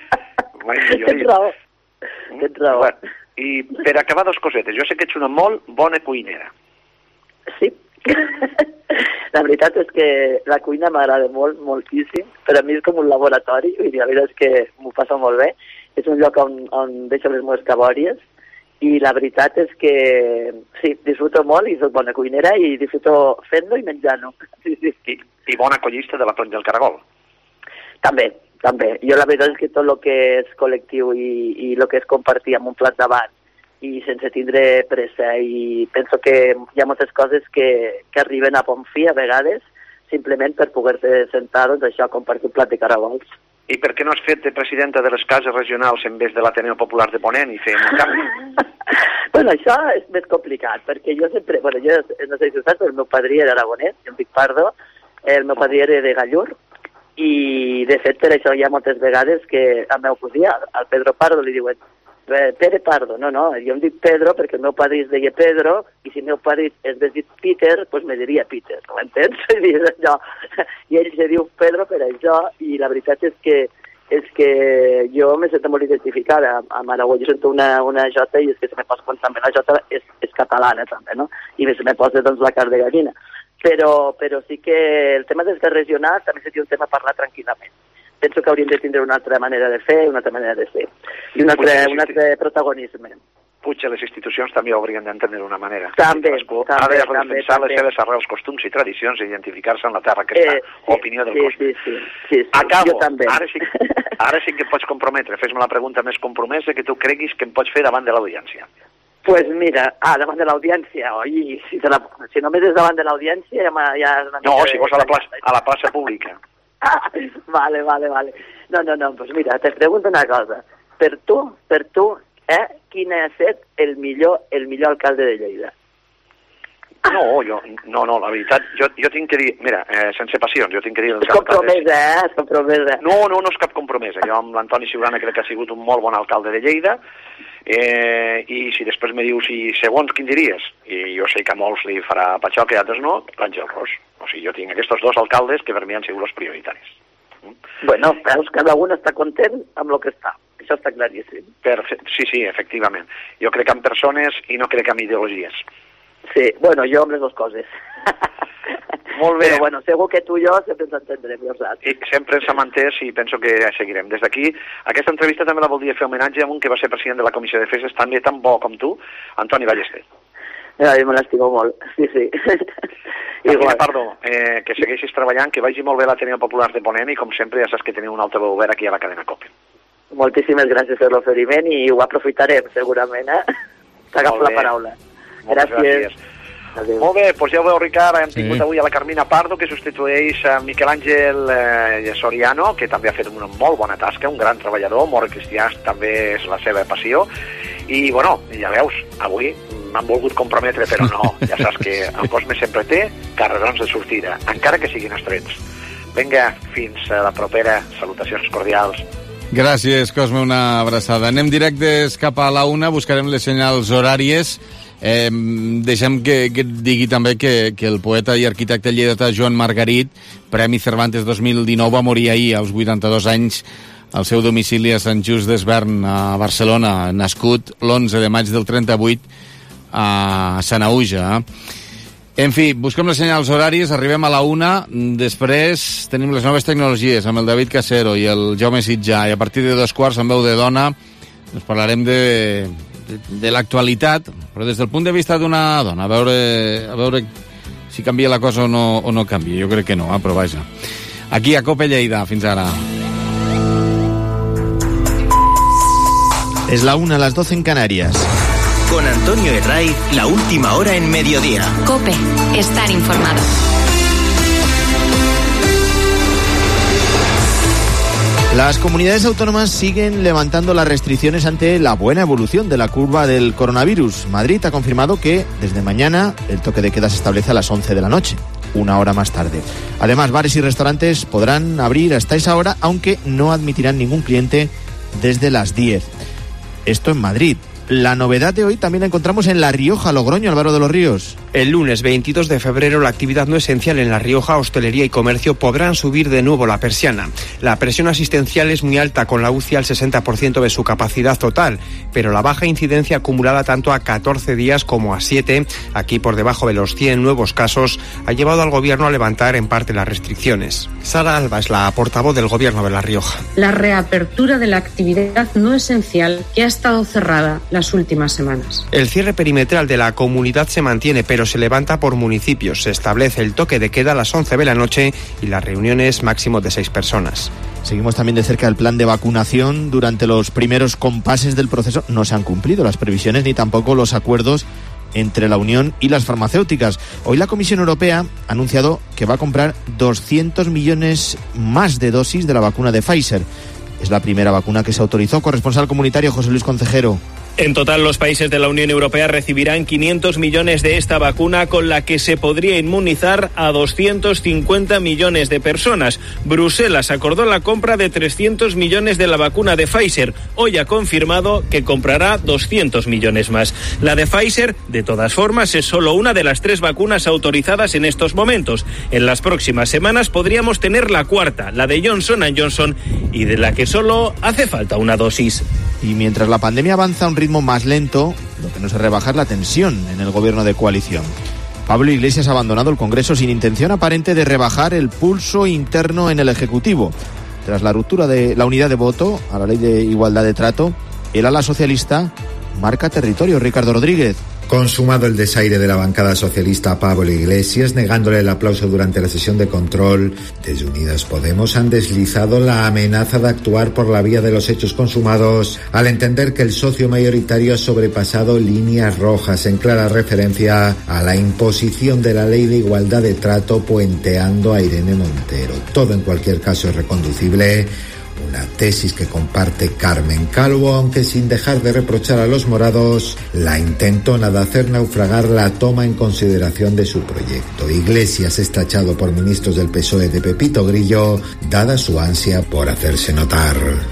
Tens raó. Tens raó. Bueno, i per acabar dos cosetes, jo sé que ets una molt bona cuinera. Sí. La veritat és que la cuina m'agrada molt, moltíssim. Per a mi és com un laboratori, i la veritat és que m'ho passa molt bé. És un lloc on, on deixo les meves cabòries, i la veritat és que sí, disfruto molt i soc bona cuinera i disfruto fent-lo i menjant-ho. Sí, sí. I, I bona collista de la Plonja del Caragol. També, també. Jo la veritat és que tot el que és col·lectiu i, i el que és compartir amb un plat davant i sense tindre pressa, i penso que hi ha moltes coses que, que arriben a bon fi a vegades simplement per poder-te sentar, doncs això, a compartir un plat de caragols. I per què no has fet de presidenta de les cases regionals en vez de l'Ateneu Popular de Ponent i fer un canvi? Bueno, això és més complicat, perquè jo sempre... Bueno, jo no sé si ho saps, el meu padrí era aragonès, jo em dic Pardo, el meu padrí era de Gallur, i de fet per això hi ha moltes vegades que al meu cosí, al Pedro Pardo, li diuen Pere Pardo, no, no, jo em dic Pedro perquè el meu padrí es deia Pedro, i si el meu padrí es dit Peter, doncs me diria Peter, ho entens? I ell se diu Pedro per això, i la veritat és que és que jo me sento molt identificada amb Aragó. Jo sento una, una jota i és que se me posa quan també la jota és, és catalana també, no? I se me posa doncs la carn de gallina. Però, però sí que el tema dels regionals també seria un tema a parlar tranquil·lament. Penso que hauríem de tindre una altra manera de fer, una altra manera de fer, i un altre, un altre protagonisme. Potser les institucions també haurien d'entendre d'una manera. També, també, ha de defensar les seves arrels, costums i tradicions i identificar-se en la terra que està, eh, sí, opinió del sí, cos. Sí, sí, sí, sí. Acabo, jo també. Ara sí, ara sí que em pots comprometre, fes-me la pregunta més compromesa que tu creguis que em pots fer davant de l'audiència. Pues mira, ah, davant de l'audiència, oi, si, la, si només és davant de l'audiència ja, ja és una mica... No, si vols a la plaça, a la plaça pública. Ah, vale, vale, vale. No, no, no, pues mira, te pregunto una cosa. Per tu, per tu, eh, quin ha estat el millor, el millor alcalde de Lleida? No, jo, no, no, la veritat, jo, jo tinc que dir, mira, eh, sense passions, jo tinc que dir... És compromesa, eh, és compromesa. No, no, no és cap compromesa. Jo amb l'Antoni Ciurana crec que ha sigut un molt bon alcalde de Lleida, eh, i si després me dius, i segons, quin diries? I jo sé que a molts li farà patxoc i a altres no, l'Àngel Ros. O sigui, jo tinc aquests dos alcaldes que per mi han sigut els prioritaris. Mm? Bueno, veus, cada un està content amb el que està. Això està claríssim. Per, sí, sí, efectivament. Jo crec en persones i no crec en ideologies. Sí, bueno, jo amb les dues coses. Molt bé. Però bueno, segur que tu i jo sempre ens entendrem, ja saps. I sempre ens hem entès i penso que seguirem. Des d'aquí, aquesta entrevista també la voldria fer homenatge a un que va ser president de la Comissió de Defensa, també tan bo com tu, Antoni Ballester. Ja, jo me l'estimo molt, sí, sí. Igual. Perdó, eh, que segueixis treballant, que vagi molt bé l'Ateneu Popular de Ponent i com sempre ja saps que teniu un altaveu obert aquí a la cadena COPE. Moltíssimes gràcies per l'oferiment i ho aprofitarem segurament, eh? T'agafo la paraula. Moltes gràcies. gràcies. Molt bé, doncs ja ho veu, Ricard, hem tingut sí. avui a la Carmina Pardo, que substitueix a Miquel Àngel eh, Soriano, que també ha fet una molt bona tasca, un gran treballador, molt cristià, també és la seva passió, i bueno, ja veus, avui m'han volgut comprometre, però no, ja saps que el Cosme sempre té carrerons de sortida, encara que siguin estrets. Vinga, fins a la propera, salutacions cordials. Gràcies, Cosme, una abraçada. Anem directes cap a la una, buscarem les senyals horàries. Eh, deixem que, que et digui també que, que el poeta i arquitecte lleidatà Joan Margarit, Premi Cervantes dos mil dinou, va morir ahir als vuitanta-dos anys al seu domicili a Sant Just d'Esvern, a Barcelona, nascut l'onze de maig del trenta-vuit a Sanaüja. En fi, busquem les senyals horàries, arribem a la una, després tenim les noves tecnologies amb el David Casero i el Jaume Sitjà, i a partir de dos quarts, amb veu de dona, ens parlarem de, de, de l'actualitat, però des del punt de vista d'una dona, a veure, a veure si canvia la cosa o no, o no canvia. Jo crec que no, eh? Però vaja. Aquí a Cope Lleida, fins ara. Es la una, a las doce en Canarias. Con Antonio Herraiz, la última hora en mediodía. COPE, estar informado. Las comunidades autónomas siguen levantando las restricciones ante la buena evolución de la curva del coronavirus. Madrid ha confirmado que desde mañana el toque de queda se establece a las once de la noche, una hora más tarde. Además, bares y restaurantes podrán abrir hasta esa hora, aunque no admitirán ningún cliente desde las diez. Esto en Madrid. La novedad de hoy también la encontramos en La Rioja, Logroño, Álvaro de los Ríos. El lunes veintidós de febrero, la actividad no esencial en La Rioja, hostelería y comercio podrán subir de nuevo la persiana. La presión asistencial es muy alta, con la U C I al sesenta por ciento de su capacidad total, pero la baja incidencia acumulada tanto a catorce días como a siete, aquí por debajo de los cien nuevos casos, ha llevado al gobierno a levantar en parte las restricciones. Sara Alba es la portavoz del gobierno de La Rioja. La reapertura de la actividad no esencial que ha estado cerrada las últimas semanas. El cierre perimetral de la comunidad se mantiene, pero se levanta por municipios. Se establece el toque de queda a las once de la noche y las reuniones máximo de seis personas. Seguimos también de cerca el plan de vacunación. Durante los primeros compases del proceso no se han cumplido las previsiones ni tampoco los acuerdos entre la Unión y las farmacéuticas. Hoy la Comisión Europea ha anunciado que va a comprar doscientos millones más de dosis de la vacuna de Pfizer. Es la primera vacuna que se autorizó. Corresponsal comunitario José Luis Concejero. En total, los países de la Unión Europea recibirán quinientos millones de esta vacuna, con la que se podría inmunizar a doscientos cincuenta millones de personas. Bruselas acordó la compra de trescientos millones de la vacuna de Pfizer. Hoy ha confirmado que comprará doscientos millones más. La de Pfizer, de todas formas, es solo una de las tres vacunas autorizadas en estos momentos. En las próximas semanas podríamos tener la cuarta, la de Johnson and Johnson, y de la que solo hace falta una dosis. Y mientras la pandemia avanza a un ritmo más lento, lo que no se rebaja es la tensión en el gobierno de coalición. Pablo Iglesias ha abandonado el Congreso sin intención aparente de rebajar el pulso interno en el Ejecutivo. Tras la ruptura de la unidad de voto a la ley de igualdad de trato, el ala socialista marca territorio. Ricardo Rodríguez. Consumado el desaire de la bancada socialista a Pablo Iglesias, negándole el aplauso durante la sesión de control, desde Unidas Podemos han deslizado la amenaza de actuar por la vía de los hechos consumados, al entender que el socio mayoritario ha sobrepasado líneas rojas, en clara referencia a la imposición de la ley de igualdad de trato, puenteando a Irene Montero. Todo en cualquier caso es reconducible. Una tesis que comparte Carmen Calvo, aunque sin dejar de reprochar a los morados la intentona de hacer naufragar la toma en consideración de su proyecto. Iglesias es tachado por ministros del P S O E de Pepito Grillo, dada su ansia por hacerse notar.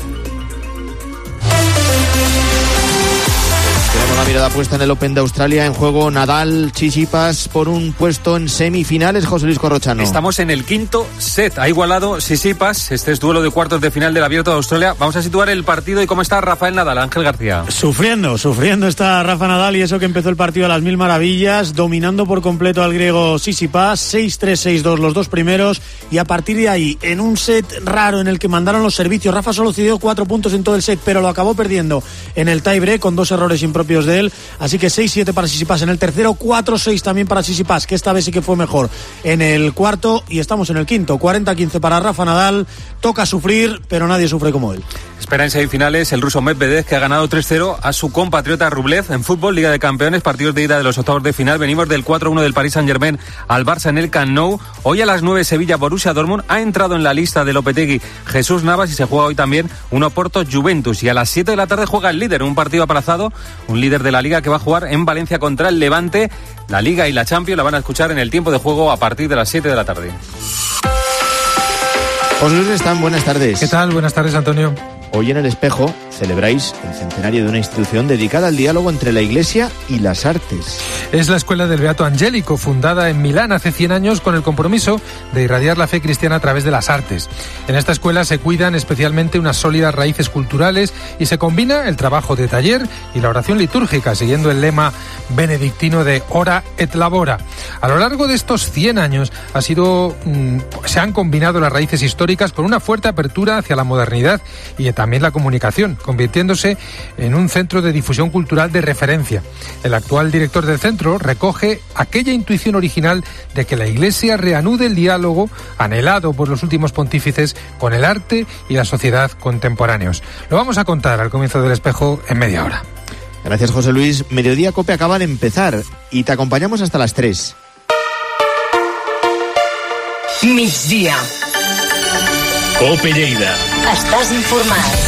La mirada puesta en el Open de Australia, en juego Nadal, Tsitsipas por un puesto en semifinales. José Luis Corrochano. Estamos en el quinto set, ha igualado Tsitsipas, este es duelo de cuartos de final del Abierto de Australia. Vamos a situar el partido y cómo está Rafael Nadal. Ángel García. Sufriendo, sufriendo está Rafa Nadal, y eso que empezó el partido a las mil maravillas, dominando por completo al griego Tsitsipas, seis tres, seis dos los dos primeros, y a partir de ahí, en un set raro en el que mandaron los servicios, Rafa solo cedió cuatro puntos en todo el set, pero lo acabó perdiendo en el tie-break con dos errores impropios de él, así que seis siete para Tsitsipas en el tercero, cuatro seis también para Tsitsipas, que esta vez sí que fue mejor en el cuarto, y estamos en el quinto, cuarenta quince para Rafa Nadal. Toca sufrir, pero nadie sufre como él. Espera en semifinales el ruso Medvedev, que ha ganado tres cero a su compatriota Rublev. En fútbol, Liga de Campeones, partidos de ida de los octavos de final. Venimos del cuatro uno del Paris Saint-Germain al Barça en el Camp Nou. Hoy a las nueve Sevilla Borussia Dortmund. Ha entrado en la lista de Lopetegui Jesús Navas, y se juega hoy también un Oporto Juventus. Y a las siete de la tarde juega el líder, un partido aplazado, un líder de la Liga que va a jugar en Valencia contra el Levante. La Liga y la Champions la van a escuchar en el tiempo de juego a partir de las siete de la tarde. José Luis Restán, buenas tardes. ¿Qué tal? Buenas tardes, Antonio. Hoy en El Espejo celebráis el centenario de una institución dedicada al diálogo entre la Iglesia y las artes. Es la Escuela del Beato Angélico, fundada en Milán hace cien años con el compromiso de irradiar la fe cristiana a través de las artes. En esta escuela se cuidan especialmente unas sólidas raíces culturales y se combina el trabajo de taller y la oración litúrgica, siguiendo el lema benedictino de Ora et Labora. A lo largo de estos cien años ha sido, mmm, se han combinado las raíces históricas con una fuerte apertura hacia la modernidad y también la comunicación, convirtiéndose en un centro de difusión cultural de referencia. El actual director del centro recoge aquella intuición original de que la Iglesia reanude el diálogo anhelado por los últimos pontífices con el arte y la sociedad contemporáneos. Lo vamos a contar al comienzo del Espejo en media hora. Gracias, José Luis. Mediodía Cope acaba de empezar y te acompañamos hasta las tres. Migdia. Cope Lleida. Estàs informat.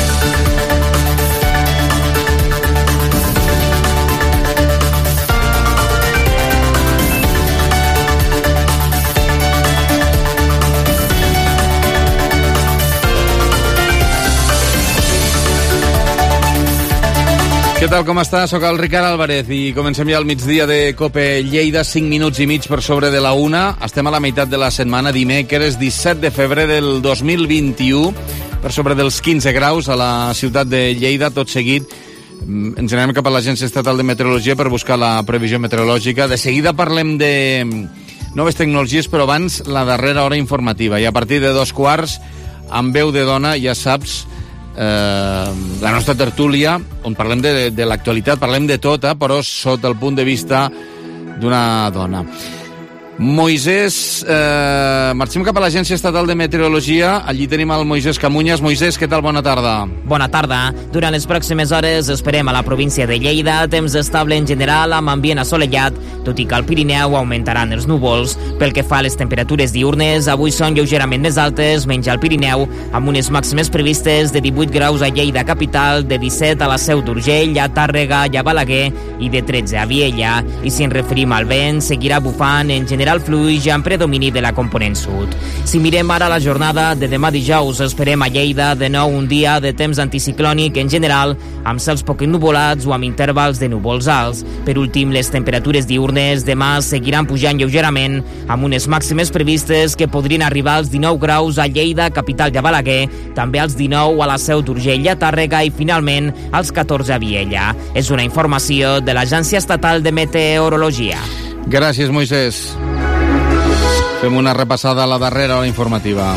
Què tal, com està? Soc el Ricard Álvarez i comencem ja al migdia de Cope Lleida, cinc minuts i mig per sobre de la una. Estem a la meitat de la setmana, dimecres disset de febrer del dos mil vint-i-u, per sobre dels quinze graus a la ciutat de Lleida. Tot seguit ens anem cap a l'Agència Estatal de Meteorologia per buscar la previsió meteorològica. De seguida parlem de noves tecnologies, però abans la darrera hora informativa. I a partir de dos quarts, amb veu de dona, ja saps, Eh, la nostra tertúlia, on parlem de, de l'actualitat, parlem de tota, però sota el punt de vista d'una dona. Moisès, eh, marxem cap a l'Agència Estatal de Meteorologia. Allí tenim el Moisès Camunyes. Moisès, què tal? Bona tarda. Bona tarda. Durant les pròximes hores esperem a la província de Lleida temps estable en general amb ambient assolellat, tot i que al Pirineu augmentaran els núvols. Pel que fa a les temperatures diurnes, avui són lleugerament més altes, menys al Pirineu, amb unes màximes previstes de divuit graus a Lleida capital, de disset a la Seu d'Urgell, a Tàrrega i a Balaguer i de tretze a Viella. I si ens referim al vent, seguirà bufant en general fluix amb predomini de la component sud. Si mirem ara la jornada de demà dijous, esperem a Lleida de nou un dia de temps anticiclònic en general, amb cels poc ennuvolats o amb intervals de núvols alts. Per últim, les temperatures diurnes demà seguiran pujant lleugerament, amb unes màximes previstes que podrien arribar als dinou graus a Lleida, capital i a Balaguer, també als dinou a la Seu d'Urgell i a Tàrrega i finalment als catorze a Viella. És una informació de l'Agència Estatal de Meteorologia. Gràcies, Moisès. Fem una repassada a la darrera hora informativa.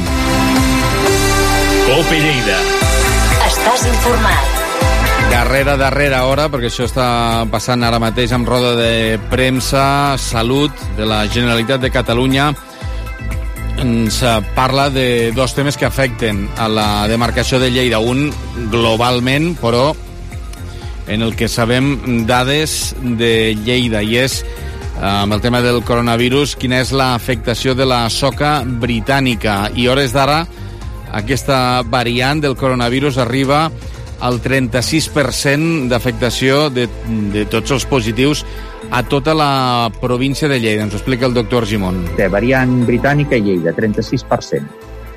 Cope Lleida. Estàs informat. Darrera, darrera hora, perquè això està passant ara mateix amb roda de premsa, Salut de la Generalitat de Catalunya. Ens parla de dos temes que afecten a la demarcació de Lleida. Un globalment, però en el que sabem dades de Lleida, i és amb el tema del coronavirus, quina és l'afectació de la soca britànica. I hores d'ara, aquesta variant del coronavirus arriba al trenta-sis per cent d'afectació de, de tots els positius a tota la província de Lleida. Ens ho explica el doctor Argimon. De variant britànica a Lleida, trenta-sis per cent.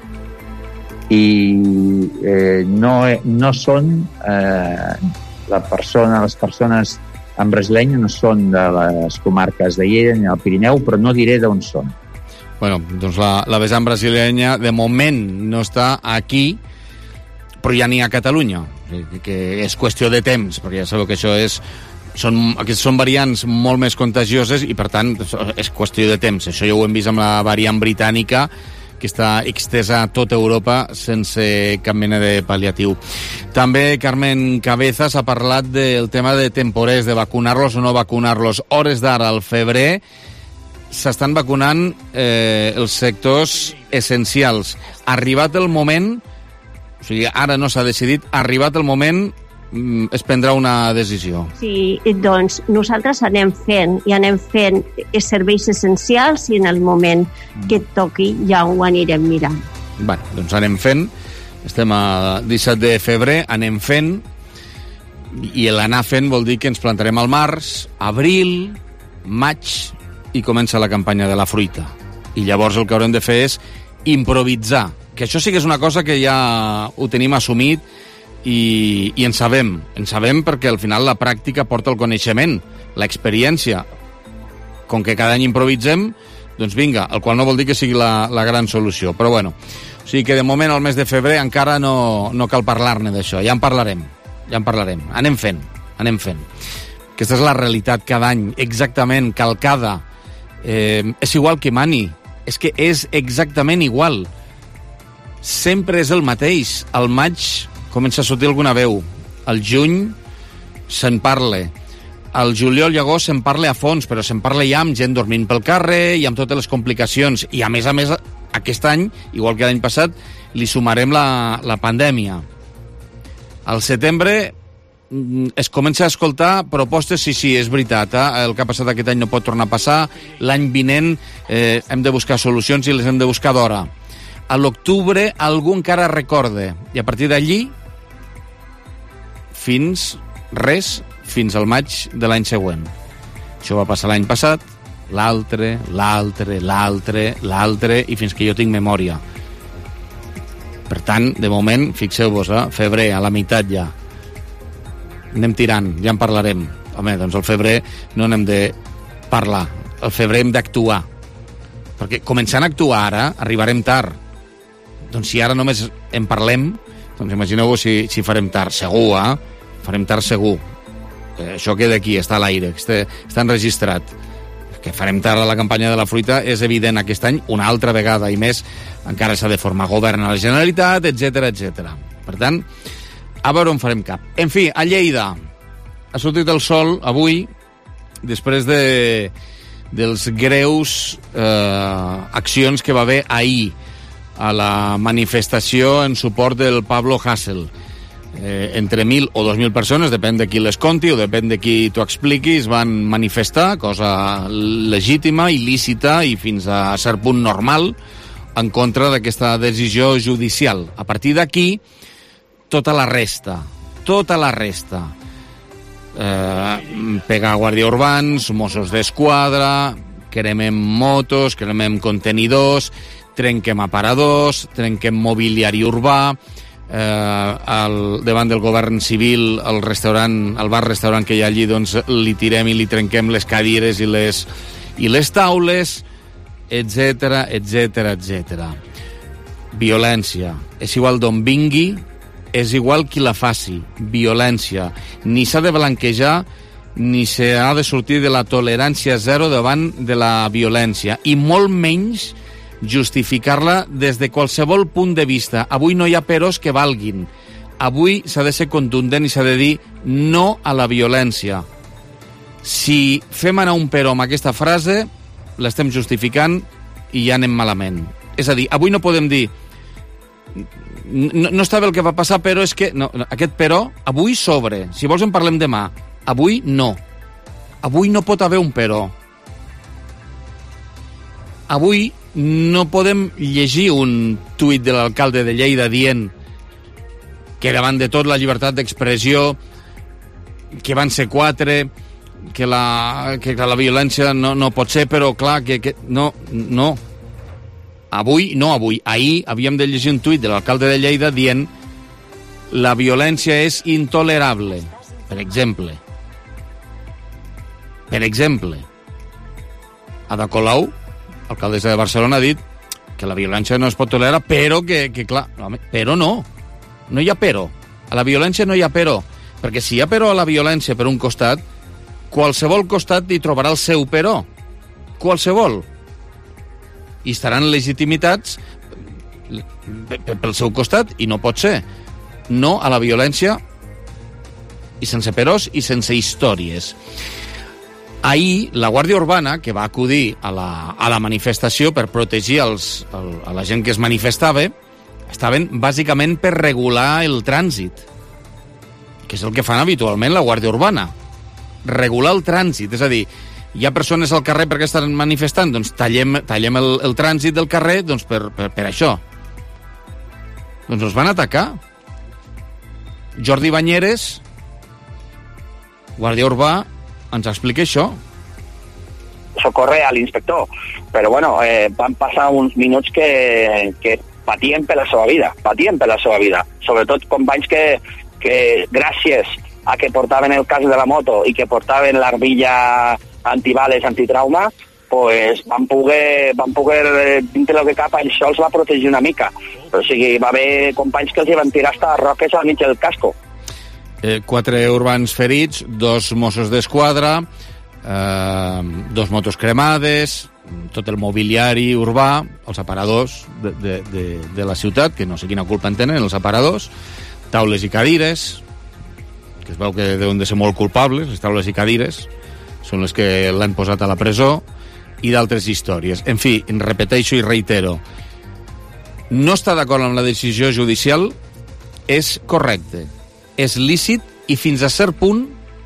I eh, no, no són eh, la persona, les persones en brasileny no són de les comarques de Lleida ni del Pirineu, però no diré d'on són. Bueno, doncs la, la vessant brasilenya de moment no està aquí, però ja n'hi ha a Catalunya, que, que és qüestió de temps, perquè ja sabeu que això és són, aquestes són variants molt més contagioses i per tant és qüestió de temps. Això ja ho hem vist amb la variant britànica, que està extesa a tota Europa sense cap mena de pal·liatiu. També Carmen Cabezas ha parlat del tema de temporers, de vacunar-los o no vacunar-los. Hores d'ara, al febrer, s'estan vacunant eh, els sectors essencials. Arribat el moment, o sigui, ara no s'ha decidit, arribat el moment es prendrà una decisió. Sí, doncs nosaltres anem fent i anem fent serveis essencials i en el moment que toqui ja ho anirem mirant. Bé, doncs anem fent, estem a disset de febrer, anem fent, i l'anar fent vol dir que ens plantarem al març, abril, maig, i comença la campanya de la fruita. I llavors el que haurem de fer és improvisar, que això sí que és una cosa que ja ho tenim assumit i, i en sabem. En sabem perquè al final la pràctica porta el coneixement, l'experiència. Com que cada any improvisem, doncs vinga, el qual no vol dir que sigui la, la gran solució. Però bueno, o sigui que de moment al mes de febrer encara no, no cal parlar-ne d'això. Ja en parlarem, ja en parlarem. Anem fent, anem fent. Aquesta és la realitat cada any, exactament, calcada. Eh, és igual que mani. És que és exactament igual. Sempre és el mateix. Al maig comença a sortir alguna veu. Al juny se'n parla. Al juliol i agost se'n parla a fons, però se'n parla ja amb gent dormint pel carrer i amb totes les complicacions. I a més a més, aquest any, igual que l'any passat, li sumarem la, la pandèmia. Al setembre es comença a escoltar propostes, sí, sí, és veritat, eh? El que ha passat aquest any no pot tornar a passar, l'any vinent eh, hem de buscar solucions i les hem de buscar d'hora. A l'octubre algú encara recorde, i a partir d'allí fins res, fins al maig de l'any següent. Això va passar l'any passat, l'altre, l'altre, l'altre, l'altre, i fins que jo tinc memòria. Per tant, de moment, fixeu-vos, eh? Febrer, a la meitat ja. Anem tirant, ja en parlarem. Home, doncs al febrer no n'hem de parlar. Al febrer hem d'actuar. Perquè començant a actuar ara, arribarem tard. Doncs si ara només en parlem, doncs imagineu-vos si, si farem tard. Segur, eh? Farem tard segur. Eh, això queda aquí, està a l'aire, està, està enregistrat. Que farem tard a la campanya de la fruita és evident aquest any una altra vegada, i més encara s'ha de formar govern a la Generalitat, etcètera, etcètera. Per tant, a veure on farem cap. En fi, a Lleida ha sortit el sol avui, després de, dels greus eh, accions que va haver ahir a la manifestació en suport del Pablo Hasél. Eh, entre mil o dos mil persones, depèn de qui les conti o depèn de qui t'ho expliqui, es van manifestar, cosa legítima, il·lícita i fins a cert punt normal, en contra d'aquesta decisió judicial. A partir d'aquí, tota la resta, tota la resta, eh, pegar guàrdia urbans, Mossos d'Esquadra, cremem motos, cremem contenidors, trenquem aparadors, trenquem mobiliari urbà, eh, al, davant del govern civil, el restaurant, el bar-restaurant que hi ha allí, doncs li tirem i li trenquem les cadires i les, i les taules, etcètera, etcètera, etcètera. Violència. És igual d'on vingui, és igual qui la faci. Violència. Ni s'ha de blanquejar, ni s'ha de sortir de la tolerància zero davant de la violència. I molt menys justificar-la des de qualsevol punt de vista. Avui no hi ha peros que valguin. Avui s'ha de ser contundent i s'ha de dir no a la violència. Si fem anar un però amb aquesta frase, l'estem justificant i ja anem malament. És a dir, avui no podem dir no, no està bé el que va passar, però és que no, aquest però, avui sobre. Si vols en parlem demà. Avui no. Avui no pot haver un però. Avui no podem llegir un tuit de l'alcalde de Lleida dient que davant de tot la llibertat d'expressió, que van ser quatre, que la, que la violència no, no pot ser, però clar, que, que no, no. Avui, no avui, ahir havíem de llegir un tuit de l'alcalde de Lleida dient la violència és intolerable, per exemple. Per exemple. Ada Colau, alcaldessa de Barcelona, ha dit que la violència no es pot tolerar, però que, que clar, però no. No hi ha però. A la violència no hi ha però. Perquè si hi ha però a la violència per un costat, qualsevol costat hi trobarà el seu però. Qualsevol. I estaran legitimitats pel seu costat, i no pot ser. No a la violència, i sense peròs i sense històries. Ahir, la Guàrdia Urbana, que va acudir a la, a la manifestació per protegir els, el, a la gent que es manifestava, estaven bàsicament per regular el trànsit, que és el que fan habitualment la Guàrdia Urbana. Regular el trànsit, és a dir, hi ha persones al carrer perquè estan manifestant, doncs tallem, tallem el, el trànsit del carrer doncs per, per, per això. Doncs els van atacar. Jordi Banyeres, guàrdia urbà, ens explica això. Socorre a l'inspector. Però bueno, eh, van passar uns minuts que, que patien per la seva vida, patien per la seva vida. Sobretot companys que, que gràcies a que portaven el cas de la moto i que portaven l'arbilla antibales, antitrauma, pues van poder, van poder, dintre del que cap, això els va protegir una mica. O sigui, va haver companys que els van tirar hasta roques al mig del casco. Eh, quatre urbans ferits, dos Mossos d'Esquadra, eh, dos motos cremades, tot el mobiliari urbà, els aparadors de, de, de, de la ciutat, que no sé quina culpa en tenen, els aparadors, taules i cadires, que es veu que deuen de ser molt culpables, les taules i cadires, són les que l'han posat a la presó, i d'altres històries. En fi, en repeteixo i reitero, no està d'acord amb la decisió judicial, és correcte, és lícit i fins a cert punt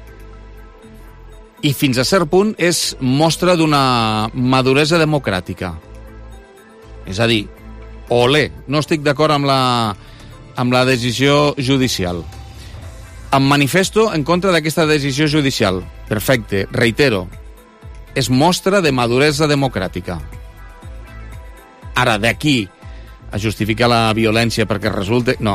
i fins a cert punt és mostra d'una maduresa democràtica. És a dir, olé, no estic d'acord amb la, amb la decisió judicial. Em manifesto en contra d'aquesta decisió judicial. Perfecte, reitero, és mostra de maduresa democràtica. Ara, d'aquí a justificar la violència perquè resulta... No,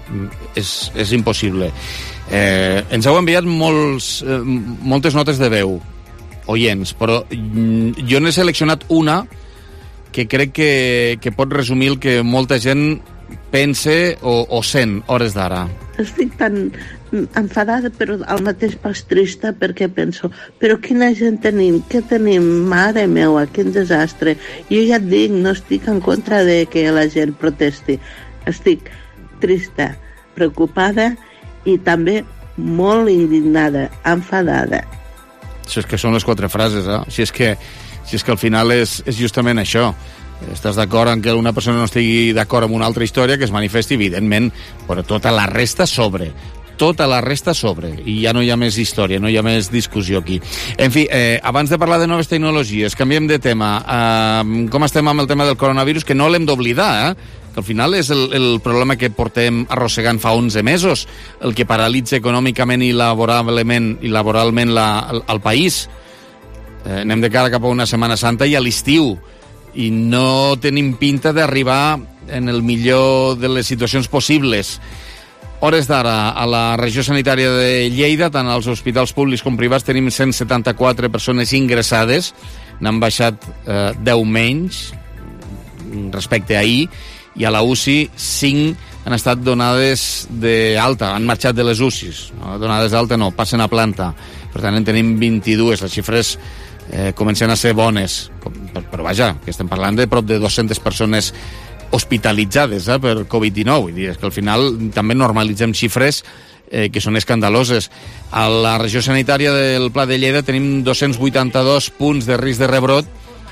és, és impossible. Eh, ens heu enviat molts, eh, moltes notes de veu, oients, però jo n'he seleccionat una que crec que, que pot resumir el que molta gent pense o, o sent hores d'ara. Estic tan enfadada, però al mateix pas trista, perquè penso, però quina gent tenim, què tenim, mare meua, quin desastre. Jo ja et dic, no estic en contra de que la gent protesti, estic trista, preocupada i també molt indignada, enfadada. Si és que són les quatre frases, eh? Si és que, si és que al final és, és justament això. Estàs d'acord en que una persona no estigui d'acord amb una altra història, que es manifesti, evidentment, però tota la resta sobre. Tota la resta sobre. I ja no hi ha més història, no hi ha més discussió aquí. En fi, eh, abans de parlar de noves tecnologies, canviem de tema. Eh, com estem amb el tema del coronavirus, que no l'hem d'oblidar, eh? Que al final és el, el problema que portem arrossegant fa onze mesos, el que paralitza econòmicament i laboralment, i laboralment la, el, el país. Eh, anem de cara cap a una Setmana Santa i a l'estiu, i no tenim pinta d'arribar en el millor de les situacions possibles. Hores d'ara, a la regió sanitària de Lleida, tant als hospitals públics com privats, tenim cent setanta-quatre persones ingressades, n'han baixat eh, deu menys respecte a ahir, i a la U C I cinc han estat donades d'alta, han marxat de les U C Is, no, donades d'alta no, passen a planta, per tant en tenim vint-i-dues, les xifres eh, comencen a ser bones, però vaja, que estem parlant de prop de dues-centes persones hospitalitzades eh, per covid dinou, i és que al final també normalitzem xifres eh, que són escandaloses. A la regió sanitària del Pla de Lleida tenim dos-cents vuitanta-dos punts de risc de rebrot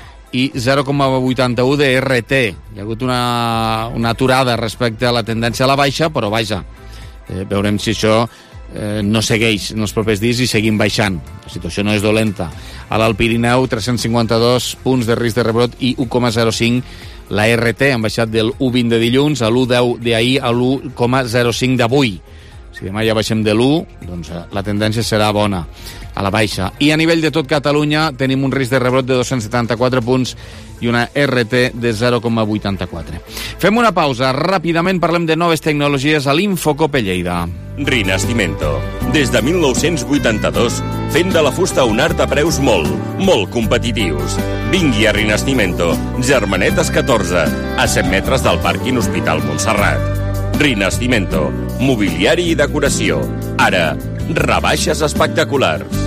i zero coma vuitanta-u de R T. Hi ha hagut una, una aturada respecte a la tendència a la baixa, però vaja, eh, veurem si això eh, no segueix en els propers dies i seguim baixant. La situació no és dolenta. A l'Alt Pirineu, tres-cents cinquanta-dos punts de risc de rebrot i u coma zero cinc la R T, han baixat del u coma vint de dilluns a l'u coma deu d'ahir a l'u coma zero cinc d'avui. Si demà ja baixem de l'u, doncs la tendència serà bona, a la baixa. I a nivell de tot Catalunya tenim un risc de rebrot de dos-cents setanta-quatre punts i una R T de zero coma vuitanta-quatre. Fem una pausa, ràpidament parlem de noves tecnologies a l'Infocope Lleida. Rinascimento. Des de mil nou-cents vuitanta-dos, fent de la fusta un art a preus molt, molt competitius. Vingui a Rinascimento, Germanetes catorze, a set metres del pàrquing Hospital Montserrat. Rinascimento, mobiliari i decoració. Ara, rebaixes espectaculars.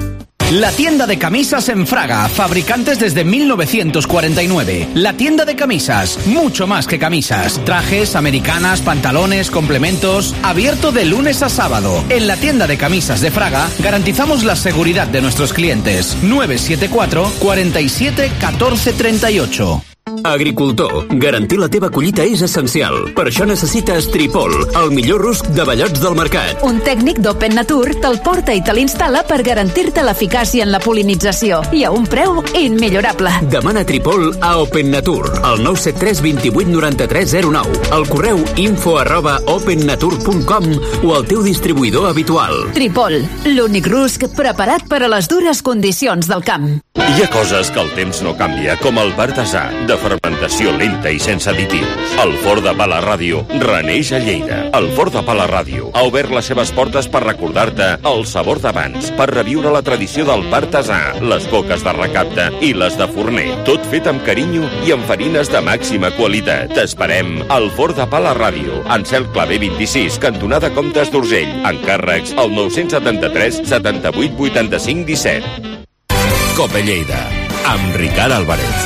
La tienda de camisas en Fraga, fabricantes desde mil novecientos cuarenta y nueve. La tienda de camisas, mucho más que camisas. Trajes, americanas, pantalones, complementos. Abierto de lunes a sábado. En la tienda de camisas de Fraga garantizamos la seguridad de nuestros clientes. nueve siete cuatro, cuatro siete, uno cuatro tres ocho. Agricultor, garantir la teva collita és essencial. Per això necessites Tripol, el millor rusc de bellots del mercat. Un tècnic d'Open Nature te'l porta i te l'instal·la per garantir-te l'eficàcia en la polinització i a un preu immillorable. Demana Tripol a Open Nature, al nou set tres dos vuit nou tres zero nou, al correu info arroba opennature punt com o al teu distribuïdor habitual. Tripol, l'únic rusc preparat per a les dures condicions del camp. Hi ha coses que el temps no canvia, com el bar d'Asà, de fermentació lenta i sense additius. El Forn de Pa La Ràdio reneix a Lleida. El Forn de Pa La Ràdio ha obert les seves portes per recordar-te el sabor d'abans, per reviure la tradició del pa artesà, les coques de recapte i les de forner. Tot fet amb carinyo i amb farines de màxima qualitat. T'esperem al Forn de Pa La Ràdio, en Cel Clavé vint-i-sis, cantonada Comtes d'Urgell. Encàrrecs al nou setanta-tres setanta-vuit vuitanta-cinc disset. Cope Lleida, amb Ricard Álvarez.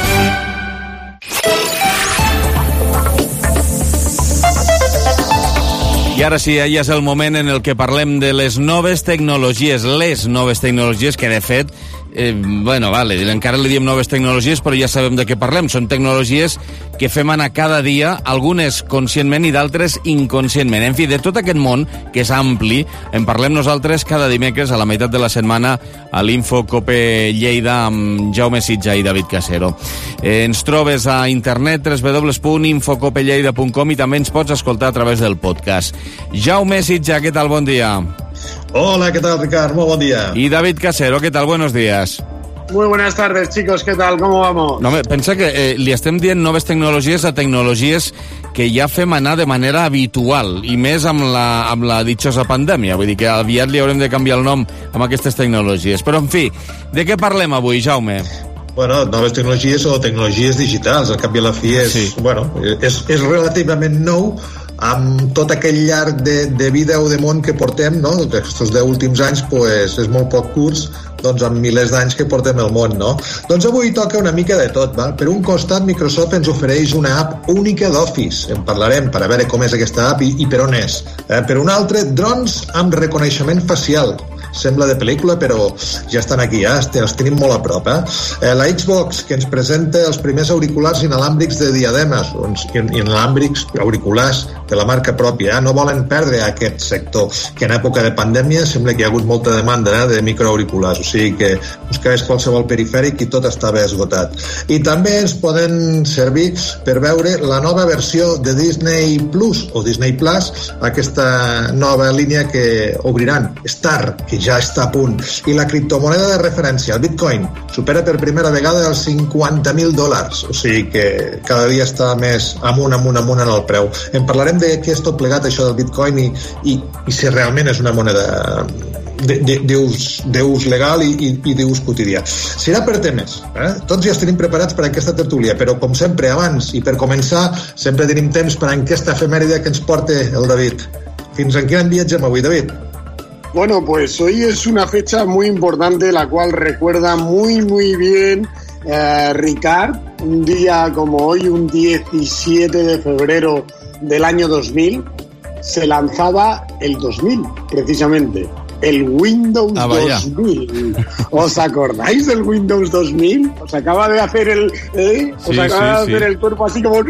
I ara sí, ja és el moment en el que parlem de les noves tecnologies, les noves tecnologies que, de fet, eh, bueno, vale, encara li diem noves tecnologies, però ja sabem de què parlem. Són tecnologies que fem anar cada dia, algunes conscientment i d'altres inconscientment. En fi, de tot aquest món, que és ampli, en parlem nosaltres cada dimecres a la meitat de la setmana a l'Info Cope Lleida amb Jaume Sitja i David Casero. Eh, ens trobes a internet w w w punt infocopelleida punt com i també ens pots escoltar a través del podcast. Jaume Sitja, ¿qué tal? Buen día. Hola, ¿qué tal, Ricardo? Muy buen día. Y David Casero, ¿qué tal? Buenos días. Muy buenas tardes, chicos. ¿Qué tal? ¿Cómo vamos? No, pensa que eh, li estem dient noves tecnologies a tecnologies que ja fem anar de manera habitual, i més amb la, amb la ditxosa pandèmia. Vull dir que aviat li haurem de canviar el nom amb aquestes tecnologies. Però, en fi, de què parlem avui, Jaume? Bueno, noves tecnologies o tecnologies digitals. Al cap i a la fi és, sí. bueno, és, és relativament nou, amb tot aquell llarg de, de vida o de món que portem, no? Aquests deu últims anys, pues, és molt poc curs, doncs amb milers d'anys que portem el món, no? Doncs avui toca una mica de tot, val? Per un costat, Microsoft ens ofereix una app única d'Office, en parlarem per a veure com és aquesta app i, i per on és. Eh, per un altre, drons amb reconeixement facial. Sembla de pel·lícula, però ja estan aquí, ja, els tenim molt a prop. Eh? Eh, la Xbox, que ens presenta els primers auriculars inalàmbrics de diademes, doncs, inalàmbrics auriculars de la marca pròpia. Eh? No volen perdre aquest sector, que en època de pandèmia sembla que hi ha hagut molta demanda eh, de microauriculars, o sigui que buscaves qualsevol perifèric i tot estava esgotat. I també ens poden servir per veure la nova versió de Disney Plus o Disney Plus, aquesta nova línia que obriran, Star, que ja està a punt. I la criptomoneda de referència, el Bitcoin, supera per primera vegada els cinquanta mil dòlars. O sigui que cada dia està més amunt, amunt, amunt en el preu. En parlarem de què és tot plegat, això del Bitcoin, i, i, i si realment és una moneda d'ús legal i, i, i d'ús quotidià. Serà per temes. Eh? Tots ja estem preparats per a aquesta tertúlia, però com sempre, abans i per començar, sempre tenim temps per a aquesta efemèride que ens porta el David. Fins en quin viatgem avui, David? Bueno, pues hoy es una fecha muy importante, la cual recuerda muy, muy bien eh, Ricard. Un día como hoy, un diecisiete de febrero del año dos mil, se lanzaba el dos mil, precisamente. El Windows ah, dos mil. ¿Os acordáis del Windows dos mil? Os acaba de hacer el... ¿eh? Os sí, acaba sí, de hacer sí. el cuerpo así como...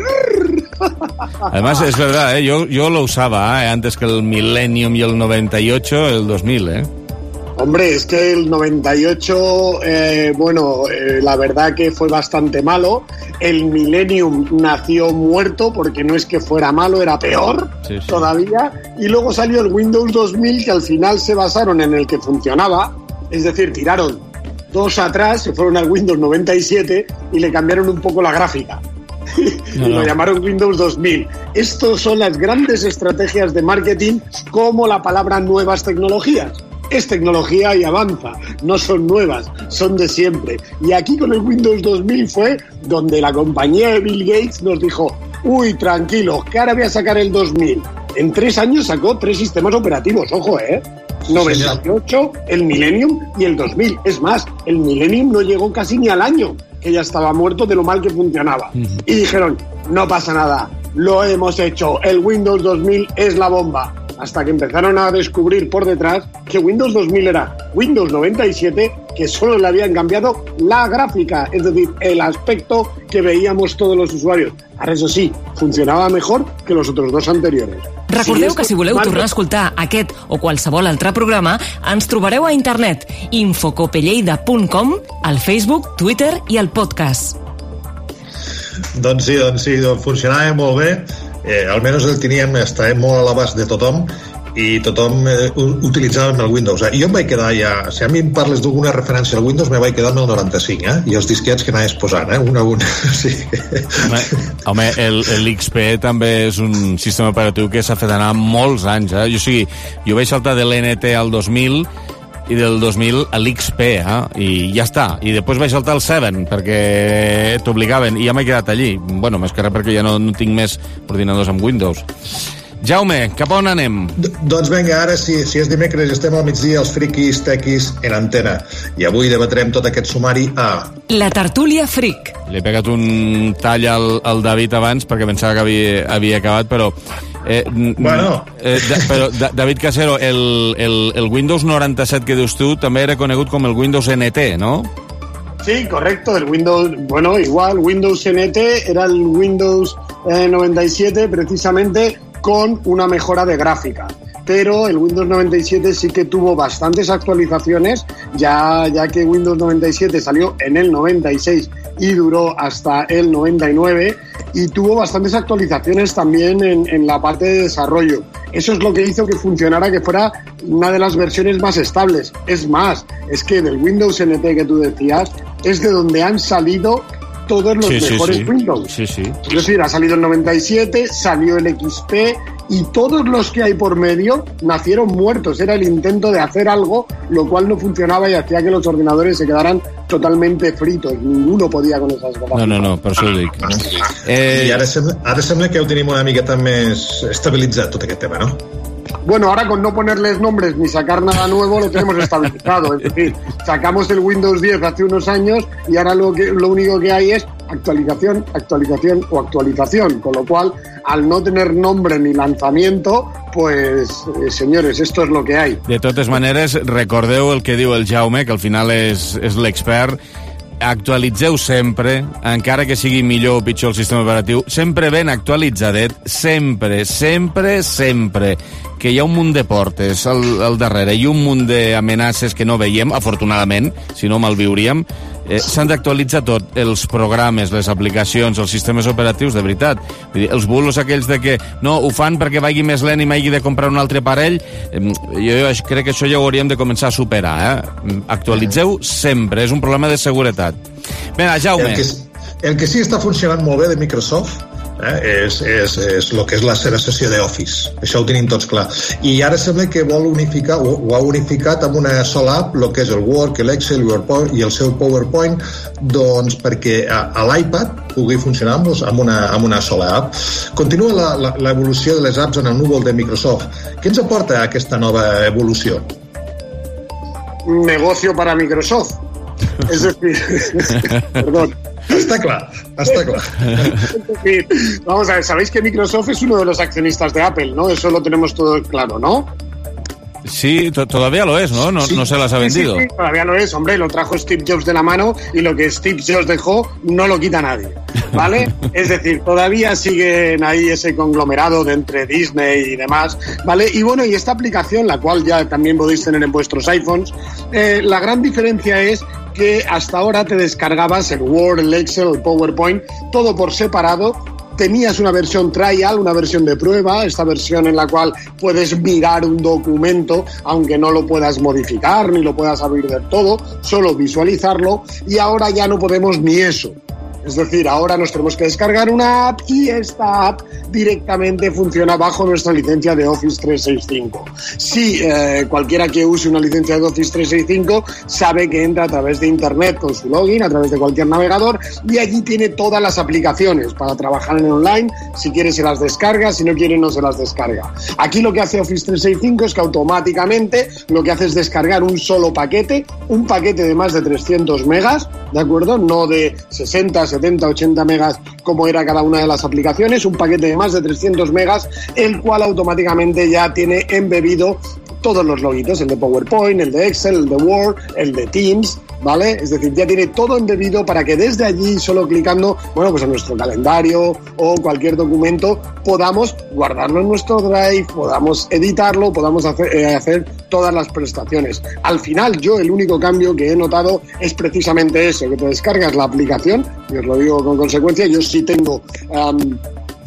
Además, es verdad, ¿eh? yo, yo lo usaba ¿eh? antes que el Millennium y el noventa y ocho, el dos mil, ¿eh? Hombre, es que el noventa y ocho, eh, bueno, eh, la verdad que fue bastante malo. El Millennium nació muerto porque no es que fuera malo, era peor sí, sí. todavía. Y luego salió el Windows dos mil, que al final se basaron en el que funcionaba. Es decir, tiraron dos atrás, se fueron al Windows noventa y siete y le cambiaron un poco la gráfica. No, y lo no. llamaron Windows dos mil. Estos son las grandes estrategias de marketing, como la palabra nuevas tecnologías. Es tecnología y avanza, no son nuevas, son de siempre. Y aquí con el Windows dos mil fue donde la compañía de Bill Gates nos dijo: uy, tranquilos, que ahora voy a sacar el dos mil. En tres años sacó tres sistemas operativos, ojo, ¿eh? noventa y ocho, el Millennium y el dos mil. Es más, el Millennium no llegó casi ni al año, que ya estaba muerto de lo mal que funcionaba. Uh-huh. Y dijeron, no pasa nada, lo hemos hecho, el Windows dos mil es la bomba. Hasta que empezaron a descubrir por detrás que Windows dos mil era Windows noventa y siete, que solo le habían cambiado la gráfica, es decir, el aspecto que veíamos todos los usuarios. Ara, eso sí, funcionava mejor que los otros dos anteriores. Recordeu sí, que si voleu tornar a escoltar aquest o qualsevol altre programa, ens trobareu a internet infocopelleida punt com, al Facebook, Twitter i al podcast. Doncs sí, doncs sí, doncs funcionava molt bé. Eh, almenys el teníem, estava molt a l'abast de tothom, i tothom eh, utilitzava el Windows. Eh? Jo em vaig quedar ja, si a mi em parles d'alguna referència al Windows, me vaig quedar amb el noranta-cinc, eh? I els disquets que anaves posant, eh? Un a un. Sí. Home, home el, l'X P també és un sistema operatiu que s'ha fet anar molts anys, eh? Jo, o sigui, jo vaig saltar de l'N T al dos mil i del dos mil a l'X P, eh? I ja està. I després vaig saltar al set perquè t'obligaven i ja m'he quedat allí. Bueno, més que res perquè ja no, no tinc més ordinadors amb Windows. Jaume, cap on anem? D doncs vinga, ara si, si és dimecres estem al migdia els friquis tequis en antena i avui debatrem tot aquest sumari a... La tertúlia fric. Li he pegat un tall al, al David abans perquè pensava que havia, havia acabat, però... Eh, bueno. Eh, da, però da, David Casero, el, el, el Windows noranta-set que dius tu també era conegut com el Windows N T, no? Sí, correcto, el Windows, bueno, igual, Windows N T era el Windows eh, noventa y siete precisamente con una mejora de gráfica. Pero el Windows noventa y siete sí que tuvo bastantes actualizaciones, ya, ya que Windows noventa y siete salió en el noventa y seis y duró hasta el noventa y nueve, y tuvo bastantes actualizaciones también en, en la parte de desarrollo. Eso es lo que hizo que funcionara, que fuera una de las versiones más estables. Es más, es que del Windows N T que tú decías, es de donde han salido todos los sí, mejores sí, sí. Windows. Sí, sí. Es decir, ha salido el noventa y siete, salió el X P y todos los que hay por medio nacieron muertos. Era el intento de hacer algo, lo cual no funcionaba y hacía que los ordenadores se quedaran totalmente fritos. Ninguno podía con esas gráficas. No, no, no, per això ho dic. Eh... I ara sembla, ara sembla que ho tenim una miqueta més estabilitzat, tot aquest tema, no? Bueno, ahora con no ponerles nombres ni sacar nada nuevo lo tenemos estabilizado. Es decir, sacamos el Windows diez hace unos años y ahora lo, que, lo único que hay es actualización, actualización o actualización. Con lo cual, al no tener nombre ni lanzamiento, pues, eh, señores, esto es lo que hay. De totes maneres, recordeu el que diu el Jaume, que al final és, és l'expert. Actualitzeu sempre, encara que sigui millor o pitjor el sistema operatiu, sempre ben actualitzadet, sempre, sempre, sempre, que hi ha un munt de portes al, al darrere i un munt d'amenaces que no veiem, afortunadament, si no malviuríem. Eh, s'han d'actualitzar tot, els programes, les aplicacions, els sistemes operatius, de veritat. Vull dir, els bulos aquells de que no, ho fan perquè vagi més lent i m'hagi de comprar un altre aparell, eh, jo crec que això ja ho hauríem de començar a superar, eh? Actualitzeu sempre, és un problema de seguretat. Vinga, Jaume. El que, el que sí està funcionant molt bé de Microsoft eh, és, és, és el que és la seva sessió d'Office. Això ho tenim tots clar. I ara sembla que vol unificar, ho, ho ha unificat amb una sola app, el que és el Word, l'Excel i el seu PowerPoint, doncs perquè a, a l'iPad pugui funcionar amb, amb, una, amb una sola app. Continua l'evolució de les apps en el núvol de Microsoft. Què ens aporta aquesta nova evolució? Negocio para Microsoft. Es decir, perdón. Está claro, está claro. Es decir, vamos a ver, sabéis que Microsoft es uno de los accionistas de Apple, ¿no? Eso lo tenemos todo claro, ¿no? Sí, todavía lo es, ¿no? No, sí. No se las ha vendido. Sí, sí, sí, todavía lo es, hombre, lo trajo Steve Jobs de la mano y lo que Steve Jobs dejó no lo quita nadie, ¿vale? Es decir, todavía siguen ahí ese conglomerado de entre Disney y demás, ¿vale? Y bueno, y esta aplicación, la cual ya también podéis tener en vuestros iPhones, eh, la gran diferencia es que hasta ahora te descargabas el Word, el Excel, el PowerPoint, todo por separado. Tenías una versión trial, una versión de prueba, esta versión en la cual puedes mirar un documento, aunque no lo puedas modificar ni lo puedas abrir del todo, solo visualizarlo, y ahora ya no podemos ni eso. Es decir, ahora nos tenemos que descargar una app y esta app directamente funciona bajo nuestra licencia de Office trescientos sesenta y cinco. Si eh, cualquiera que use una licencia de Office trescientos sesenta y cinco sabe que entra a través de Internet con su login, a través de cualquier navegador, y allí tiene todas las aplicaciones para trabajar en online. Si quiere se las descarga, si no quiere no se las descarga. Aquí lo que hace Office trescientos sesenta y cinco es que automáticamente lo que hace es descargar un solo paquete, un paquete de más de trescientos megas, ¿de acuerdo? No de sesenta, setenta, ochenta megas como era cada una de las aplicaciones, un paquete de más de trescientos megas, el cual automáticamente ya tiene embebido todos los loguitos, el de PowerPoint, el de Excel, el de Word, el de Teams, ¿vale? Es decir, ya tiene todo embebido para que desde allí, solo clicando, bueno, pues en nuestro calendario o cualquier documento, podamos guardarlo en nuestro Drive, podamos editarlo, podamos hacer, eh, hacer todas las prestaciones. Al final, yo el único cambio que he notado es precisamente eso, que te descargas la aplicación, y os lo digo con consecuencia, yo sí tengo... Um,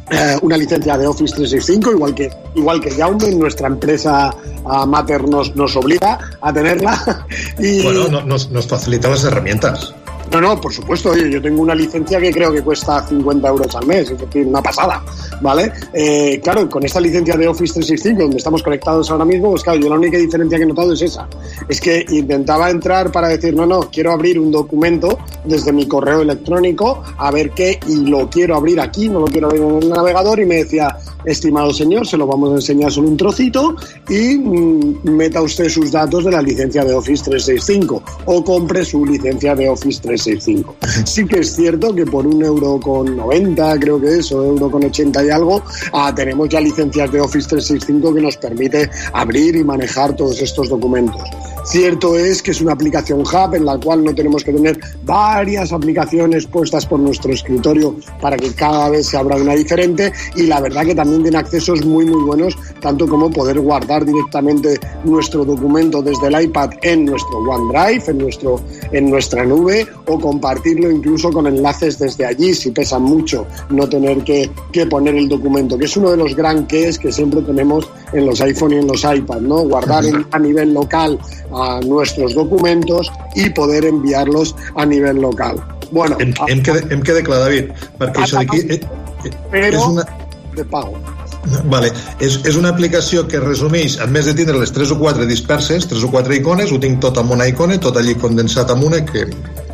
eh, una licencia de Office trescientos sesenta y cinco, igual que, igual que Jaume, nuestra empresa uh, mater nos, nos obliga a tenerla. Y... Bueno, no, nos, nos facilita las herramientas. No, no, por supuesto, oye, yo tengo una licencia que creo que cuesta cincuenta euros al mes, es decir, una pasada, ¿vale? Eh, claro, con esta licencia de Office trescientos sesenta y cinco, donde estamos conectados ahora mismo, pues claro, yo la única diferencia que he notado es esa. Es que intentaba entrar para decir, no, no, quiero abrir un documento desde mi correo electrónico, a ver qué, y lo quiero abrir aquí, no lo quiero abrir en el navegador, y me decía, estimado señor, se lo vamos a enseñar solo un trocito, y mmm, meta usted sus datos de la licencia de Office trescientos sesenta y cinco, o compre su licencia de Office trescientos sesenta y cinco. Sí que es cierto que por un euro con noventa, creo que es, o euro con ochenta y algo, ah, tenemos ya licencias de Office trescientos sesenta y cinco que nos permite abrir y manejar todos estos documentos. Cierto es que es una aplicación hub en la cual no tenemos que tener varias aplicaciones puestas por nuestro escritorio para que cada vez se abra una diferente, y la verdad que también tiene accesos muy muy buenos, tanto como poder guardar directamente nuestro documento desde el iPad en nuestro OneDrive, en, nuestro, en nuestra nube, o compartirlo incluso con enlaces desde allí si pesan mucho, no tener que, que poner el documento, que es uno de los gran qués que siempre tenemos en los iPhone y en los iPad, ¿no? Guardar en, a nivel local a nuestros documentos y poder enviarlos a nivel local. Bueno, hem, hem, que, hem que declarar, David, perquè això d'aquí eh, eh, però és una... de pago. Vale. És, és una aplicació que resumeix, en més de tindre les tres o quatre disperses, tres o quatre icones, ho tinc tot amb una icona, tot allí condensat amb una, que...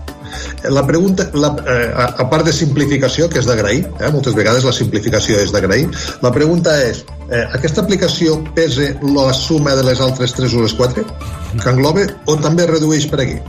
La pregunta, la, eh, a part de simplificació, que és d'agrair, eh, moltes vegades la simplificació és d'agrair, la pregunta és, eh, aquesta aplicació pesa la suma de les altres tres o les quatre que englobe, o també redueix per aquí?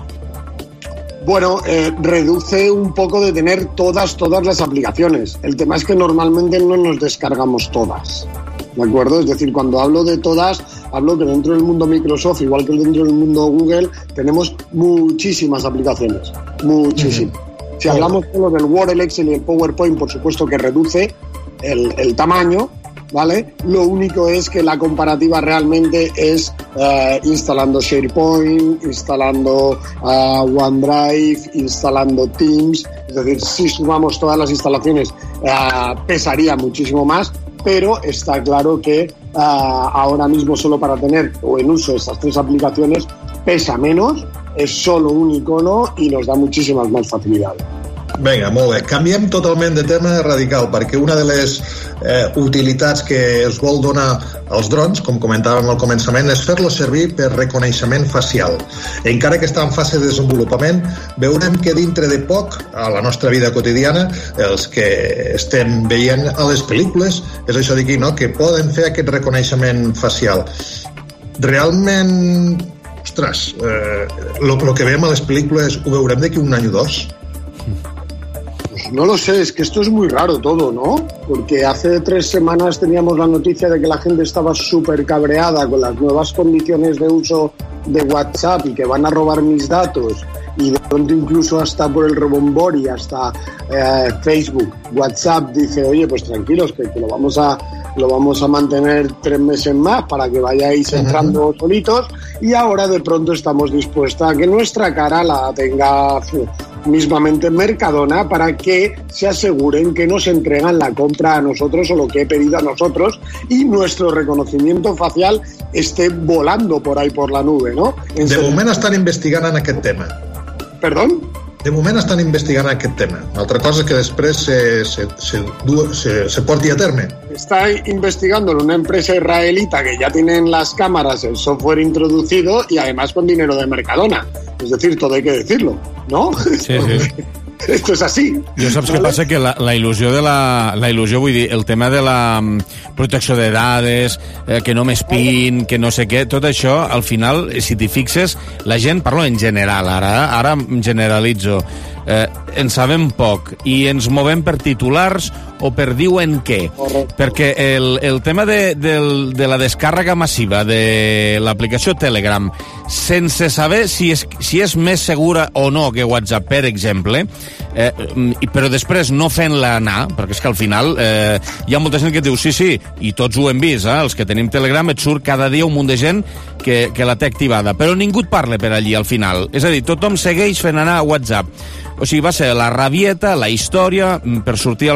Bueno, eh, reduce un poco de tener todas, todas las aplicaciones. El tema es que normalmente no nos descargamos todas, ¿de acuerdo? Es decir, cuando hablo de todas, hablo que dentro del mundo Microsoft, igual que dentro del mundo Google, tenemos muchísimas aplicaciones, muchísimas. Uh-huh. Si hablamos solo del Word, el Excel y el PowerPoint, por supuesto que reduce el, el tamaño, ¿vale? Lo único es que la comparativa realmente es uh, instalando SharePoint, instalando uh, OneDrive, instalando Teams. Es decir, si sumamos todas las instalaciones, uh, pesaría muchísimo más, pero está claro que uh, ahora mismo solo para tener o en uso estas tres aplicaciones pesa menos, es solo un icono y nos da muchísimas más facilidades. Vinga, molt bé. Canviem totalment de tema radical, perquè una de les eh, utilitats que es vol donar als drons, com comentàvem al començament, és fer-los servir per reconeixement facial. Encara que està en fase de desenvolupament, veurem que dintre de poc, a la nostra vida quotidiana, els que estem veient a les pel·lícules, és això d'aquí, no?, que poden fer aquest reconeixement facial. Realment, ostres, eh, lo, lo que veiem a les pel·lícules ho veurem d'aquí un any o dos? No lo sé, es que esto es muy raro todo, ¿no? Porque hace tres semanas teníamos la noticia de que la gente estaba súper cabreada con las nuevas condiciones de uso de WhatsApp y que van a robar mis datos, y de pronto incluso hasta por el rebombori, hasta eh, Facebook, WhatsApp dice, oye, pues tranquilos, que, que lo vamos a lo vamos a mantener tres meses más para que vayáis entrando uh-huh. solitos, y ahora de pronto estamos dispuestos a que nuestra cara la tenga mismamente Mercadona para que se aseguren que nos entregan la compra a nosotros o lo que he pedido a nosotros, y nuestro reconocimiento facial esté volando por ahí por la nube, ¿no? En de moment estan investigant en aquest tema. Perdón? De moment estan investigant aquest tema. Altra cosa és que després se, se, se, se, se porti a terme. Está investigando en una empresa israelita que ya tienen las cámaras, el software introducido, y además con dinero de Mercadona. Es decir, todo hay que decirlo, ¿no? Sí, sí. Esto és així. Jo saps què passa? Que la, la il·lusió de la, la il·lusió, vull dir, el tema de la protecció de dades, eh, que no m'espin, que no sé què, tot això, al final, si t'hi fixes, la gent, parlo en general, ara, ara generalitzo, eh, en sabem poc i ens movem per titulars o per diuen què. Perquè el, el tema de, de, de la descàrrega massiva de l'aplicació Telegram, sense saber si és, si és més segura o no que WhatsApp, per exemple, eh, però després no fent-la anar, perquè és que al final eh, hi ha molta gent que diu sí, sí, i tots ho hem vist, eh, els que tenim Telegram, et surt cada dia un munt de gent que, que la té activada, però ningú et parla per allí al final. És a dir, tothom segueix fent anar a WhatsApp. O sigui, va ser la rabieta, la història, per sortir als rànquings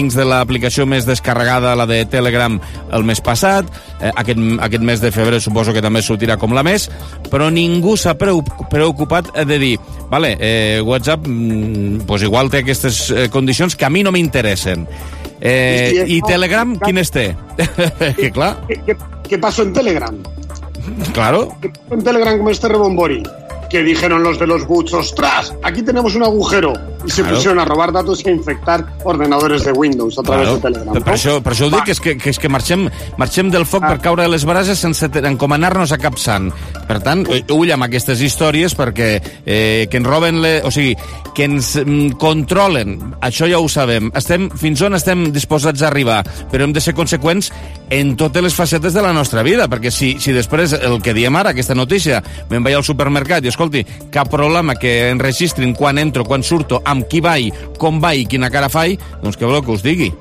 rànquings de l'aplicació més descarregada, la de Telegram, el mes passat. Eh, aquest, aquest mes de febrer suposo que també sortirà com la més, però ningú s'ha preocupat de dir, vale, eh, WhatsApp mm, pues igual té aquestes eh, condicions que a mi no m'interessen. Eh, I Telegram, quines té? Que clar... ¿Qué, qué pasó en Telegram? Claro. ¿Qué pasó en Telegram con este rebombori? Que dijeron los de los boots, ¡ostras! Aquí tenemos un agujero. I se claro. pusieron a robar datos y a infectar ordenadores de Windows a través claro. de Telegram. Per això, per això ho dic, que és que, que, és que marxem, marxem del foc ah. per caure a les brases sense encomanar-nos a cap sant. Per tant, ull amb aquestes històries perquè eh, que ens roben... Le, o sigui, que ens mm, controlen. Això ja ho sabem. Estem, fins on estem disposats a arribar, però hem de ser conseqüents en totes les facetes de la nostra vida, perquè si, si després el que diem ara, aquesta notícia, me'n vaig al supermercat i escolti, cap problema que enregistrin quan entro, quan surto, amb qui vaig, com vaig, quina cara faig, doncs què voleu que us digui?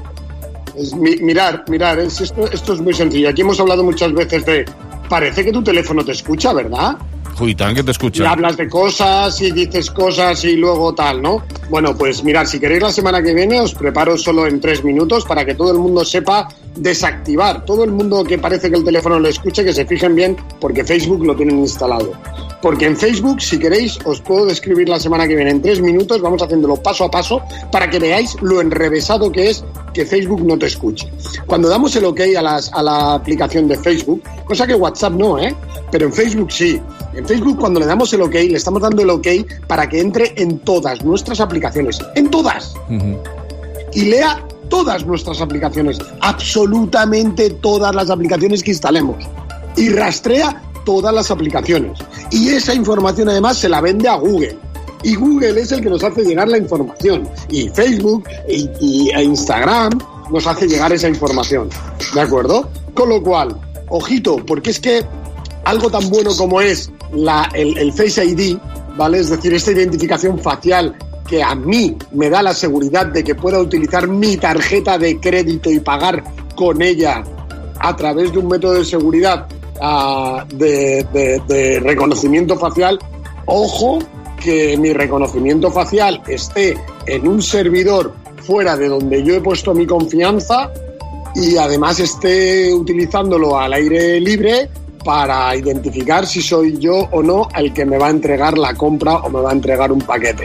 Es, mi, mirar, mirar, es, esto, esto es muy sencillo. Aquí hemos hablado muchas veces de, parece que tu teléfono te escucha, ¿verdad? Uy, tan que te escucha. Y hablas de cosas y dices cosas y luego tal, ¿no? Bueno, pues mirad, si queréis la semana que viene os preparo solo en tres minutos para que todo el mundo sepa desactivar. Todo el mundo que parece que el teléfono lo escuche, que se fijen bien, porque Facebook lo tienen instalado. Porque en Facebook, si queréis, os puedo describir la semana que viene en tres minutos, vamos haciéndolo paso a paso, para que veáis lo enrevesado que es que Facebook no te escuche. Cuando damos el OK a, las, a la aplicación de Facebook, cosa que WhatsApp no, ¿eh? Pero en Facebook sí. En Facebook, cuando le damos el OK, le estamos dando el OK para que entre en todas nuestras aplicaciones. ¡En todas! Uh-huh. Y lea todas nuestras aplicaciones. Absolutamente todas las aplicaciones que instalemos. Y rastrea todas las aplicaciones. Y esa información, además, se la vende a Google. Y Google es el que nos hace llegar la información. Y Facebook y, y, e Instagram nos hace llegar esa información. ¿De acuerdo? Con lo cual, ojito, porque es que algo tan bueno como es la, el, el Face I D, ¿vale? Es decir, esta identificación facial que a mí me da la seguridad de que pueda utilizar mi tarjeta de crédito y pagar con ella a través de un método de seguridad uh, de, de, de reconocimiento facial. Ojo que mi reconocimiento facial esté en un servidor fuera de donde yo he puesto mi confianza y además esté utilizándolo al aire libre para identificar si soy yo o no el que me va a entregar la compra o me va a entregar un paquete.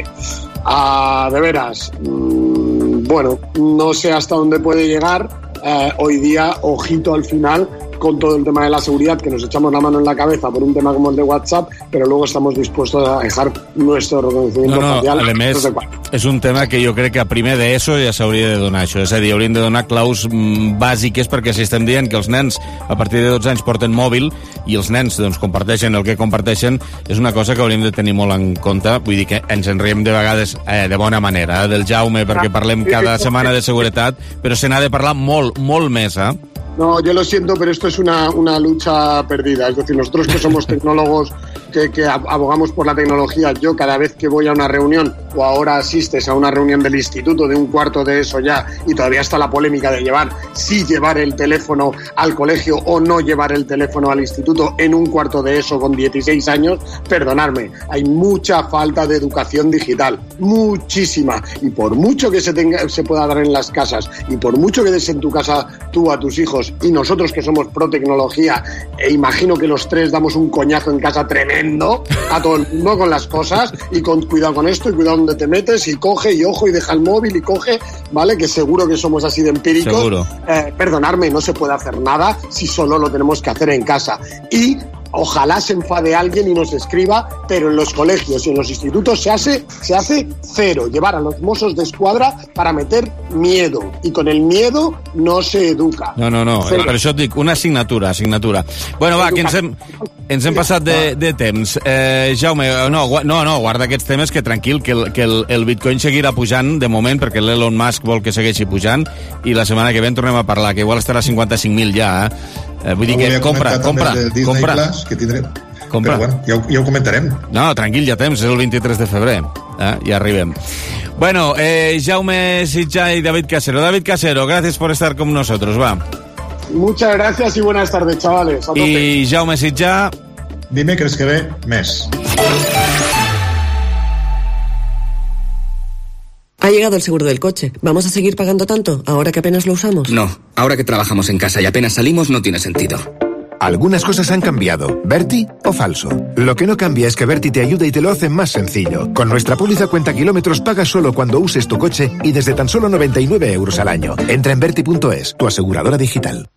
Ah, de veras, mmm, bueno, no sé hasta dónde puede llegar. Eh, hoy día, ojito al final con todo el tema de la seguridad, que nos echamos la mano en la cabeza por un tema como el de WhatsApp, però luego estamos dispuestos a dejar nuestro reconocimiento no, no, facial. A més, és un tema que jo crec que a primer d'ESO ja s'hauria de donar això, és a dir, haurien de donar claus mm, bàsiques, perquè si estem dient que els nens a partir de dotze anys porten mòbil i els nens doncs, comparteixen el que comparteixen, és una cosa que hauríem de tenir molt en compte. Vull dir que ens en riem de vegades eh, de bona manera eh, del Jaume, perquè parlem cada setmana de seguretat, però se n'ha de parlar molt, molt més, eh? No, yo lo siento, pero esto es una, una lucha perdida. Es decir, nosotros que somos tecnólogos, que, que abogamos por la tecnología, yo cada vez que voy a una reunión, o ahora asistes a una reunión del instituto de un cuarto de eso ya, y todavía está la polémica de llevar, si llevar el teléfono al colegio o no llevar el teléfono al instituto en un cuarto de eso con dieciséis años, perdonadme, hay mucha falta de educación digital, muchísima. Y por mucho que se, tenga, se pueda dar en las casas, y por mucho que des en tu casa tú a tus hijos, y nosotros que somos pro tecnología, e imagino que los tres damos un coñazo en casa tremendo a todo el mundo con las cosas, y con cuidado con esto, y cuidado donde te metes, y coge, y ojo, y deja el móvil, y coge, ¿vale? Que seguro que somos así de empíricos. Seguro. Eh, perdonadme, no se puede hacer nada si solo lo tenemos que hacer en casa. Y ojalá se enfade alguien y nos escriba, pero en los colegios y en los institutos se hace, se hace cero. Llevar a los mozos de escuadra para meter miedo. Y con el miedo no se educa. No, no, no. Cero. Per això et dic, una assignatura, assignatura. Bueno, va, que ens hem, ens hem passat de, de temps. Eh, Jaume, no, no, no, guarda aquests temes, que tranquil, que el, que el, el Bitcoin seguirà pujant de moment, perquè l'Elon Musk vol que segueixi pujant, i la setmana que ve en tornem a parlar, que igual estarà a cinquanta-cinc mil ja, eh? Eh, vull dir que compra, compra, compra. Plus, que tindrem. Compra. Però bueno, ja, ho, ja ho comentarem. No, tranquil, ja temps, és el vint-i-tres de febrer. Eh? Ja arribem. Bueno, eh, Jaume Sitjà y David Casero. David Casero, gracias por estar con nosotros, va. Muchas gracias y buenas tardes, chavales. Y Jaume Sitjà... Dimecres que ve, més. Ha llegado el seguro del coche. ¿Vamos a seguir pagando tanto ahora que apenas lo usamos? No, ahora que trabajamos en casa y apenas salimos no tiene sentido. Algunas cosas han cambiado. ¿Berti o falso? Lo que no cambia es que Berti te ayuda y te lo hace más sencillo. Con nuestra póliza cuenta kilómetros pagas solo cuando uses tu coche y desde tan solo noventa y nueve euros al año. Entra en berti punto es, tu aseguradora digital.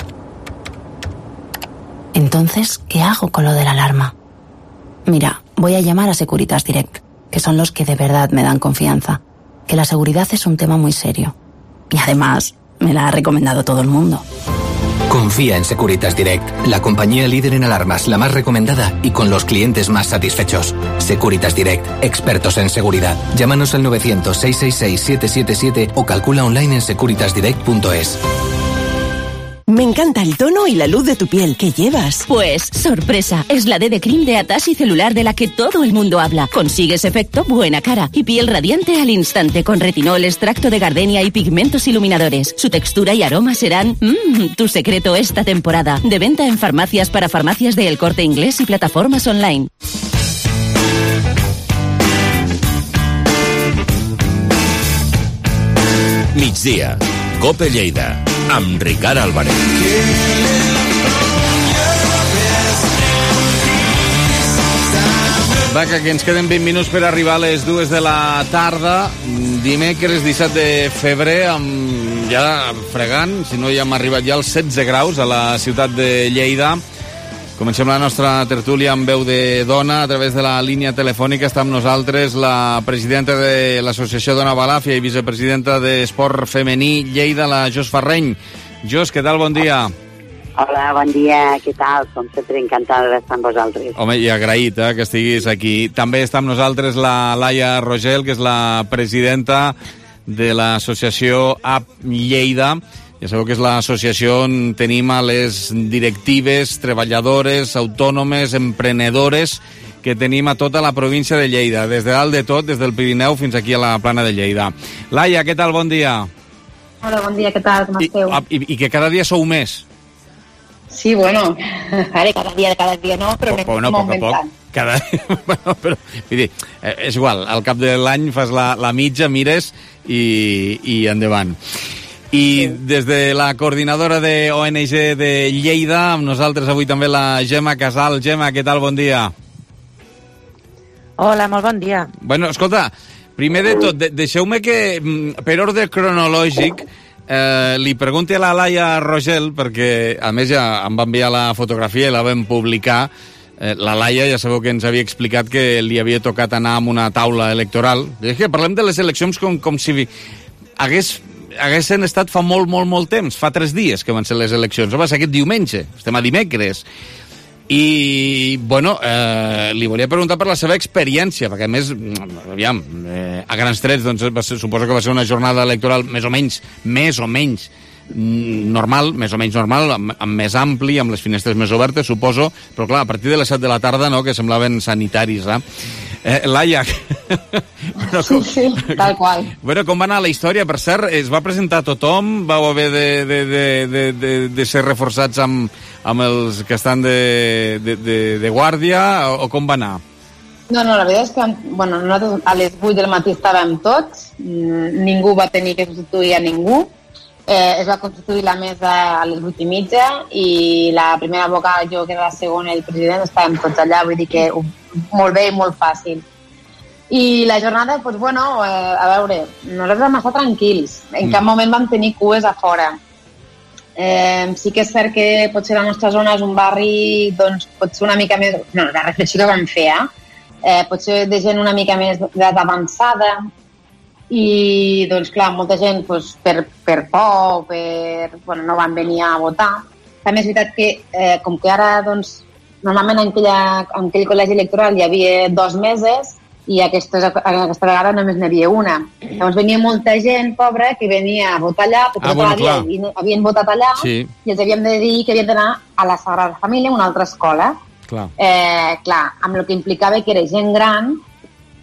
Entonces, ¿qué hago con lo de la alarma? Mira, voy a llamar a Securitas Direct, que son los que de verdad me dan confianza. Que la seguridad es un tema muy serio. Y además, me la ha recomendado todo el mundo. Confía en Securitas Direct, la compañía líder en alarmas, la más recomendada y con los clientes más satisfechos. Securitas Direct, expertos en seguridad. Llámanos al novecientos, seiscientos sesenta y seis, setecientos setenta y siete o calcula online en securitas direct punto es. Me encanta el tono y la luz de tu piel. ¿Qué llevas? Pues, sorpresa, es la D D Cream de Atashi Celular de la que todo el mundo habla. Consigues efecto buena cara y piel radiante al instante con retinol, extracto de gardenia y pigmentos iluminadores. Su textura y aroma serán mmm, tu secreto esta temporada. De venta en farmacias para farmacias de El Corte Inglés y plataformas online. Migdia, Cope Lleida, amb Ricard Álvarez. Va, que ens queden vint minuts per arribar a les dues de la tarda, dimecres disset de febrer, amb ja fregant, si no ja hem arribat ja als setze graus a la ciutat de Lleida. Comencem la nostra tertúlia amb veu de dona a través de la línia telefònica. Està amb nosaltres la presidenta de l'Associació Dona Balàfia i vicepresidenta d'Esport Femení Lleida, la Jos Farreny. Jos, què tal? Bon dia. Hola, bon dia, què tal? Com sempre, encantada d'estar amb vosaltres. Home, i agraït eh, que estiguis aquí. També està amb nosaltres la Laia Rogel, que és la presidenta de l'associació A P Lleida. Ja sabeu que és l'associació on tenim a les directives, treballadores, autònomes, emprenedores que tenim a tota la província de Lleida, des de dalt de tot, des del Pirineu fins aquí a la plana de Lleida. Laia, què tal? Bon dia. Hola, bon dia, què tal? Com esteu? I, i, i que cada dia sou més. Sí, bueno, vale, cada dia, cada dia no, però anem bueno, augmentant. Cada... bueno, però, vull dir, és igual, al cap de l'any fas la, la mitja, mires i, i endavant. I des de la coordinadora de O N G de Lleida, amb nosaltres avui també la Gemma Casal. Gemma, què tal? Bon dia. Hola, molt bon dia. Bueno, escolta, primer de tot, de deixeu-me que, per ordre cronològic, eh, li pregunti a la Laia Rogel, perquè a més ja em va enviar la fotografia i la vam publicar. Eh, la Laia ja sabeu que ens havia explicat que li havia tocat anar amb una taula electoral. És que parlem de les eleccions com, com si hagués... haguessin estat fa molt, molt, molt temps, fa tres dies que van ser les eleccions, va ser aquest diumenge, estem a dimecres. I, bueno, eh, li volia preguntar per la seva experiència, perquè a més, aviam, eh, a grans trets, doncs, va ser, suposo que va ser una jornada electoral més o menys, més o menys normal, més o menys normal, amb, amb més ampli, amb les finestres més obertes, suposo, però clar, a partir de les set de la tarda, no?, que semblaven sanitaris, eh? Eh, Laia... bueno, com... Sí, sí, tal qual. Bueno, com va anar la història? Per cert, es va presentar tothom? Vau haver de, de, de, de, de, de ser reforçats amb, amb els que estan de, de, de, de guàrdia? O, o com va anar? No, no, la veritat és que bueno, nosaltres a les vuit del matí estàvem tots, ningú va tenir que substituir a ningú, eh, es va constituir la mesa a les vuit i mitja i la primera vocal, jo que era la segona i el president, estàvem tots allà, vull dir que molt bé i molt fàcil. I la jornada, doncs, bueno, eh, a veure, nosaltres vam estar tranquils, en mm. cap moment vam tenir cues a fora. Eh, sí que és cert que potser la nostra zona és un barri, doncs, potser una mica més... No, la reflexió que vam fer, eh? eh potser de gent una mica més d'edat avançada, i, doncs, clar, molta gent, doncs, per, per por, per... Bueno, no van venir a votar. També és veritat que, eh, com que ara, doncs, normalment en, aquella, en aquell col·legi electoral hi havia dos meses i aquesta, aquesta vegada només n'hi havia una. Llavors venia molta gent pobra que venia a votar allà, perquè ah, bueno, clar. Havien, havien votat allà, sí. I els havíem de dir que havien d'anar a la Sagrada Família, una altra escola. Clar. Eh, clar, amb el que implicava que era gent gran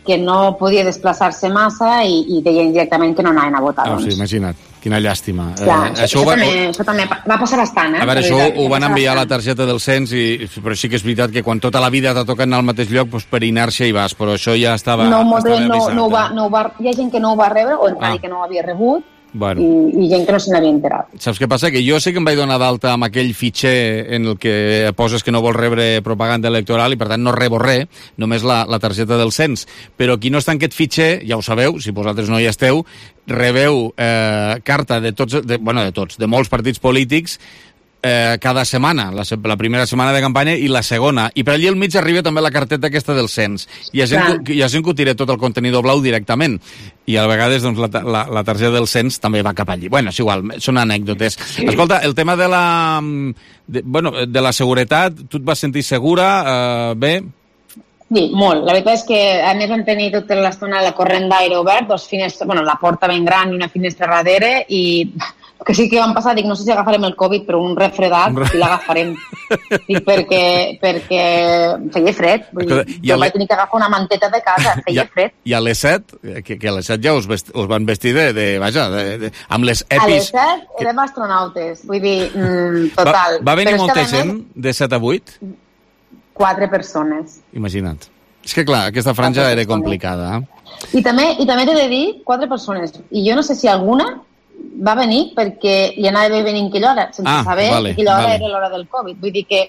que no podia desplaçar-se massa i, i deien directament que no anaven a votar. Ah, doncs. sí, imagina't, quina llàstima. Clar, eh, això, això, va, també, això també va passar bastant, eh? a veure, això veritat, ho van enviar a la bastant. targeta del cens, i, però sí que és veritat que quan tota la vida t'ha tocat anar al mateix lloc, doncs per inèrcia hi vas, però això ja estava, no, model, estava no, avisat. no, ho va, no ho va, hi ha gent que no ho va rebre o encara Ah. que no ho havia rebut Bueno. i, i gent que no se n'havia enterat. Saps què passa? Que jo sí que em vaig donar d'alta amb aquell fitxer en el que poses que no vols rebre propaganda electoral i per tant no rebo res, només la, la targeta del cens. Però qui no està en aquest fitxer, ja ho sabeu, si vosaltres no hi esteu, rebeu eh, carta de tots, de, bueno, de tots, de molts partits polítics eh, cada setmana, la, la primera setmana de campanya i la segona, i per allí al mig arriba també la carteta aquesta del cens. Hi ha gent, que, hi ha gent que ho tira tot el contenidor blau directament, i a vegades doncs, la, la, la targeta del cens també va cap allí. Bueno, és igual, són anècdotes. Escolta, el tema de la, de, bueno, de la seguretat, tu et vas sentir segura, eh, bé? Sí, molt. La veritat és que a més vam tenir tota l'estona la corrent d'aire obert, dos finestres, bueno, la porta ben gran i una finestra darrere, i que sí que vam passar, dic, no sé si agafarem el Covid, però un refredat un re... sí l'agafarem. Dic, perquè, perquè feia fred. Vull dir, jo le... vaig tenir que agafar una manteta de casa, feia I, fred. I a les set, que, que a les set ja us, vest, us van vestir de, de vaja, de, de, amb les epis... A les set que... érem astronautes, vull dir, mm, total. Va, va venir però molta més, gent de set a vuit? Quatre persones. Imagina't. És que, clar, aquesta franja era complicada. Eh? I també, i també t'he de dir, quatre persones. I jo no sé si alguna va venir perquè li anava bé venir en aquella hora, sense ah, saber vale, que aquella hora vale. era l'hora del Covid. Vull dir que,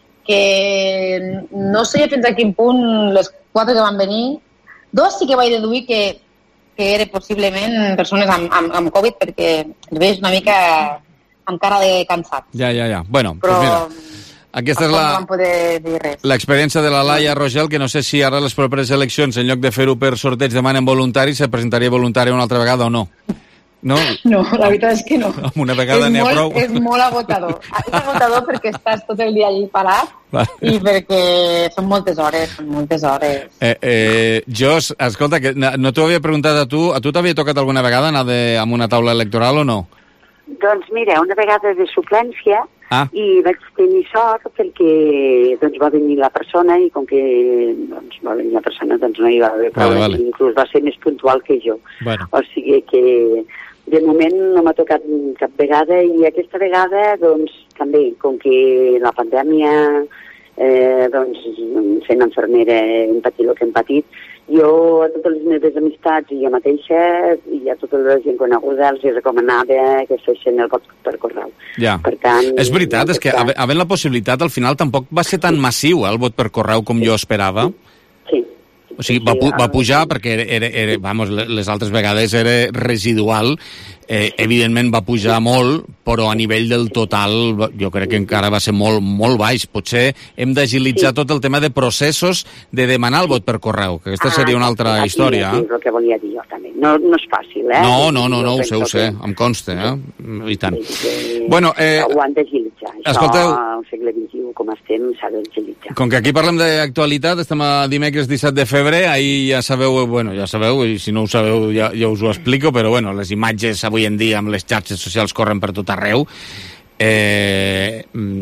que no sé fins a quin punt les quatre que van venir, dos sí que vaig deduir que, que eren possiblement persones amb, amb, amb Covid perquè els veig una mica amb cara de cansat. Ja, ja, ja. Bueno, però... pues mira... Aquesta és la, l'experiència de la Laia Rogel, que no sé si ara les properes eleccions, en lloc de fer-ho per sorteig, demanen voluntaris, se presentaria voluntària una altra vegada o no? No, no la veritat és que no. Amb una vegada n'hi ha prou. És molt agotador. És agotador perquè estàs tot el dia allí parat vale. I perquè són moltes hores, són moltes hores. Eh, eh, Jos, escolta, que no t'ho havia preguntat a tu, a tu t'havia tocat alguna vegada anar de, amb una taula electoral o no? Doncs mira, una vegada de suplència, ah. i vaig tenir sort perquè doncs, va venir la persona i com que doncs, va venir la persona doncs, no hi va haver problema, vale, vale. Inclús va ser més puntual que jo. Bueno. O sigui que de moment no m'ha tocat cap vegada i aquesta vegada doncs, també, com que la pandèmia eh, doncs, sent enfermera hem patit el que hem patit, jo a totes les meves amistats i jo mateixa i a tota la gent coneguda els recomanava que fessin el vot per correu. Ja. Per tant, és veritat, és que havent la possibilitat al final tampoc va ser tan massiu eh, el vot per correu com jo esperava. Sí. O sigui, va, pu va pujar perquè era, era, era, vamos, les altres vegades era residual, eh, evidentment va pujar molt, però a nivell del total jo crec que encara va ser molt, molt baix. Potser hem d'agilitzar sí. tot el tema de processos de demanar el vot per correu, que aquesta ah, seria una altra aquí, història. Sí, és el que volia dir jo també. No, no és fàcil, eh? No, no, no, no ho sé, ho sé, em consta, eh? I tant. Sí, bueno, eh... ho han d'agilitzar. Escolteu... Això, al segle vint-i-u, com estem, s'ha d'agilitzar. Com que aquí parlem d'actualitat, estem a dimecres disset de febrer, ahir ja sabeu, bueno, ja sabeu, i si no ho sabeu ja, ja us ho explico, però bueno, les imatges avui en dia amb les xarxes socials corren per tot arreu. Eh,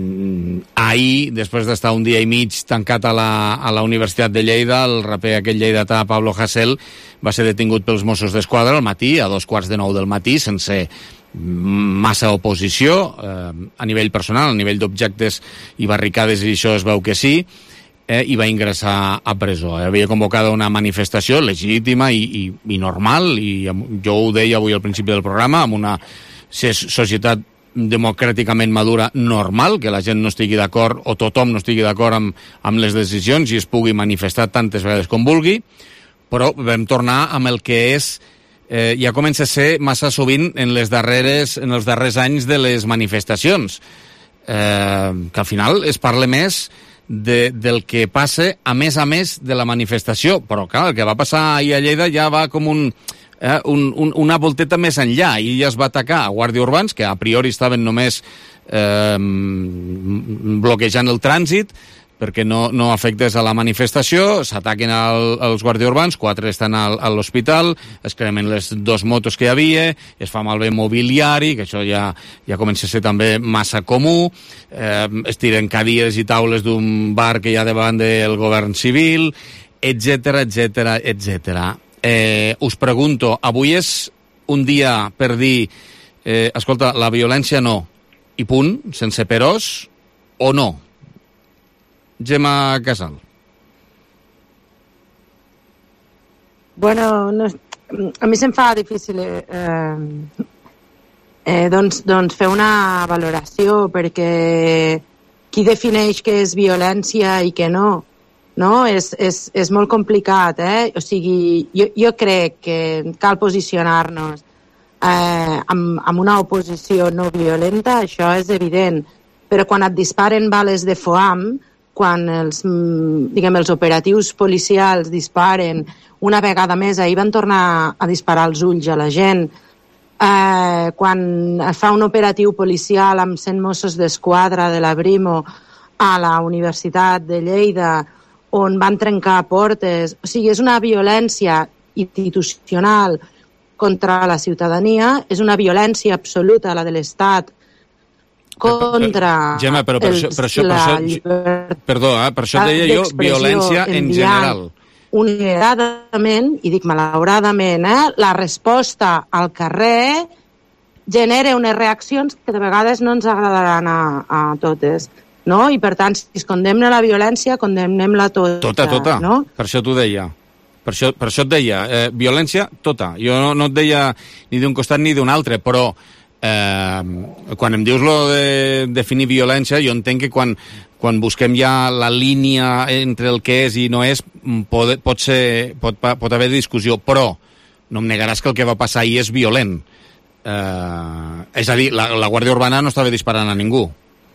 ahir, després d'estar un dia i mig tancat a la, a la Universitat de Lleida, el raper aquell lleidatà Pablo Hasél va ser detingut pels Mossos d'Esquadra al matí, a dos quarts de nou del matí, sense massa oposició, eh, a nivell personal, a nivell d'objectes i barricades, i això es veu que sí, eh, i va ingressar a presó. Havia convocat una manifestació legítima i, i, i normal, i jo ho deia avui al principi del programa, amb una societat democràticament madura normal, que la gent no estigui d'acord, o tothom no estigui d'acord amb, amb les decisions i es pugui manifestar tantes vegades com vulgui, però vam tornar amb el que és eh, ja comença a ser massa sovint en les darreres, en els darrers anys de les manifestacions, eh, que al final es parla més de, del que passa a més a més de la manifestació, però clar, el que va passar ahir a Lleida ja va com un, eh, un, un, una volteta més enllà, i ja es va atacar a guàrdia urbans, que a priori estaven només eh, bloquejant el trànsit perquè no, no afectés a la manifestació, s'ataquen als guàrdia urbans, quatre estan al, a l'hospital, es cremen les dos motos que hi havia, es fa malbé mobiliari, que això ja, ja comença a ser també massa comú, eh, es tiren cadires i taules d'un bar que hi ha davant del govern civil, etcètera, etcètera, etcètera. Eh, us pregunto, avui és un dia per dir, eh, escolta, la violència no, i punt, sense peròs, o no? Gemma Casal. Bueno, no, a mi se'm fa difícil eh, eh, doncs, doncs fer una valoració, perquè qui defineix què és violència i què no, no? És, és, és molt complicat, eh? O sigui, jo, jo crec que cal posicionar-nos eh, amb, amb una oposició no violenta, això és evident, però quan et disparen bales de foam, quan els, diguem, els operatius policials disparen una vegada més, ahir van tornar a disparar els ulls a la gent, eh, quan es fa un operatiu policial amb cent Mossos d'Esquadra de la Brimo a la Universitat de Lleida, on van trencar portes, o sigui, és una violència institucional contra la ciutadania, és una violència absoluta, la de l'Estat, contra Gemma, però per això, per això, per això, perdó, eh, per això et deia jo violència en general. Malauradament, i dic malauradament, eh, la resposta al carrer genera unes reaccions que de vegades no ens agradaran a, a totes, no? I per tant, si es condemna la violència, condemnem-la tota. Tota, tota, no? Per això t'ho deia. Per això, per això et deia, eh, violència tota. Jo no, no et deia ni d'un costat ni d'un altre, però Eh, quan em dius lo de definir violència, jo entenc que quan, quan busquem ja la línia entre el que és i no és, pot, pot, ser, pot, pot haver discussió, però no em negaràs que el que va passar ahir és violent. Eh, és a dir, la, la Guàrdia Urbana no estava disparant a ningú.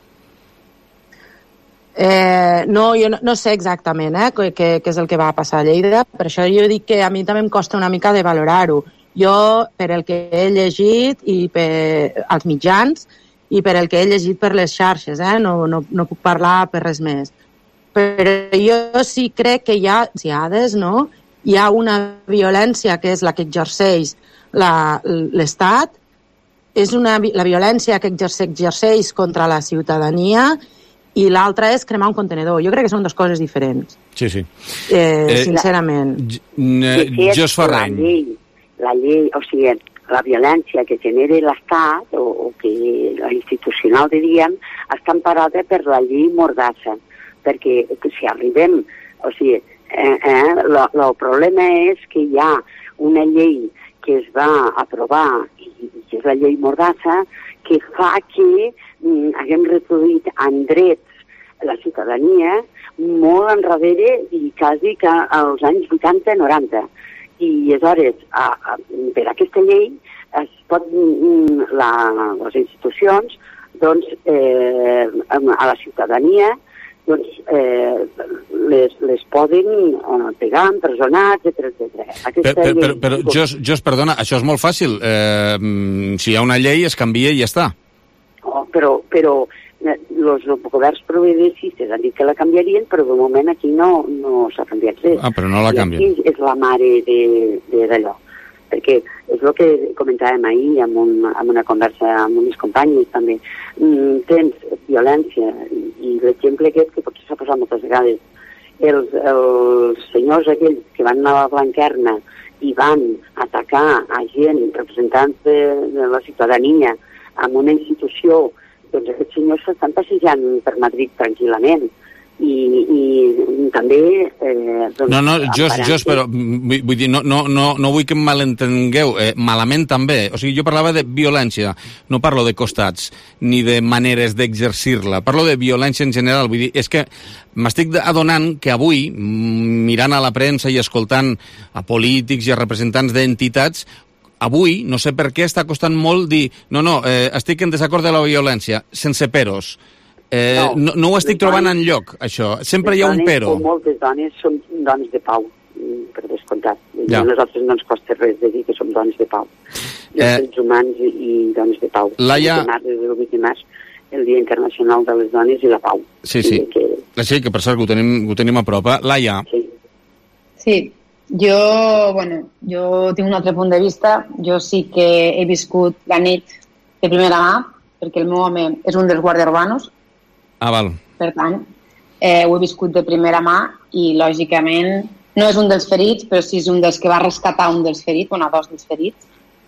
Eh, no, jo no, no sé exactament eh, què, què és el que va passar a Lleida, per això jo dic que a mi també em costa una mica de valorar-ho. Jo, per el que he llegit i per als mitjans i per el que he llegit per les xarxes, eh? no, no, no puc parlar per res més. Però jo sí crec que hi ha, no? Hi ha una violència que és la que exerceix l'Estat, és una, la violència que exerceix contra la ciutadania i l'altra és cremar un contenedor. Jo crec que són dues coses diferents. Sí, sí. Eh, eh, sincerament. Eh, Jos Ferrany. La llei, o sigui, la violència que genera l'Estat, o, o que la institucional, diríem, està emparada per la llei Mordassa, perquè si arribem, o sigui, eh, eh, el problema és que hi ha una llei que es va aprovar, i, i és la llei Mordassa, que fa que mm, haguem reproduït en drets la ciutadania molt enrere i quasi que als anys vuitanta noranta. I aleshores, a, a, per aquesta llei, es pot, la, les institucions, doncs, eh, a la ciutadania, doncs, eh, les, les poden eh, pegar, empresonar, etcètera, etcètera. Però, però, però, però Jos, Jos, perdona, això és molt fàcil. Eh, si hi ha una llei, es canvia i ja està. Oh, però, però els governs progressistes han dit que la canviarien, però de moment aquí no, no s'ha canviat res. Ah, però no la canvien. I aquí és la mare d'allò. Perquè és el que comentàvem ahir amb, un, amb una conversa amb uns companys també. Mm, tens violència, i l'exemple aquest que potser s'ha posat moltes vegades. Els, els senyors aquells que van a la Blanquerna i van atacar a gent, representants de, de la ciutadania, amb una institució, doncs aquests senyors s'estan passejant per Madrid tranquil·lament. I, i també... Eh, doncs, no, no, Jos, Jos, però vull, vull dir, no, no, no, no vull que em malentengueu, eh, malament també. O sigui, jo parlava de violència, no parlo de costats, ni de maneres d'exercir-la, parlo de violència en general. Vull dir, és que m'estic adonant que avui, mirant a la premsa i escoltant a polítics i a representants d'entitats, avui, no sé per què, està costant molt dir no, no, eh, estic en desacord de la violència, sense peros. Eh, no, no, no ho estic trobant dones, enlloc, això. Sempre hi ha un pero. Com moltes dones són dones de pau, per descomptat. Ja. A nosaltres no ens costa res de dir que som dones de pau. I eh, els humans i, i dones de pau. Laia... El vuit de març, el Dia Internacional de les Dones i la Pau. Sí, sí. Que... Sí, que per cert, ho tenim, ho tenim a prop. Laia. Sí. Sí. Jo, bueno, jo tinc un altre punt de vista. Jo sí que he viscut la nit de primera mà, perquè el meu home és un dels guàrdies urbanos. Ah, val. Per tant, eh, ho he viscut de primera mà i, lògicament, no és un dels ferits, però sí és un dels que va rescatar un dels ferits, bueno, dos dels ferits.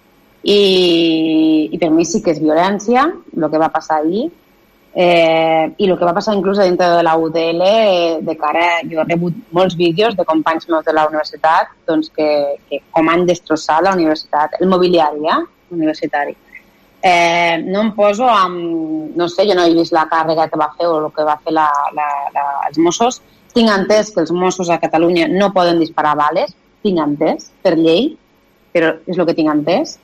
I, i per mi sí que és violència, el que va passar ahir, eh, i el que va passar inclús dintre de la U D L, eh, de cara, jo he rebut molts vídeos de companys meus de la universitat doncs que, que com han destrossat la universitat, el mobiliari, eh, universitari. Eh, no em poso amb... No sé, jo no he vist la càrrega que va fer o el que va fer la, la, la, els Mossos. Tinc entès que els Mossos a Catalunya no poden disparar bales, tinc entès, per llei, però és el que tinc entès.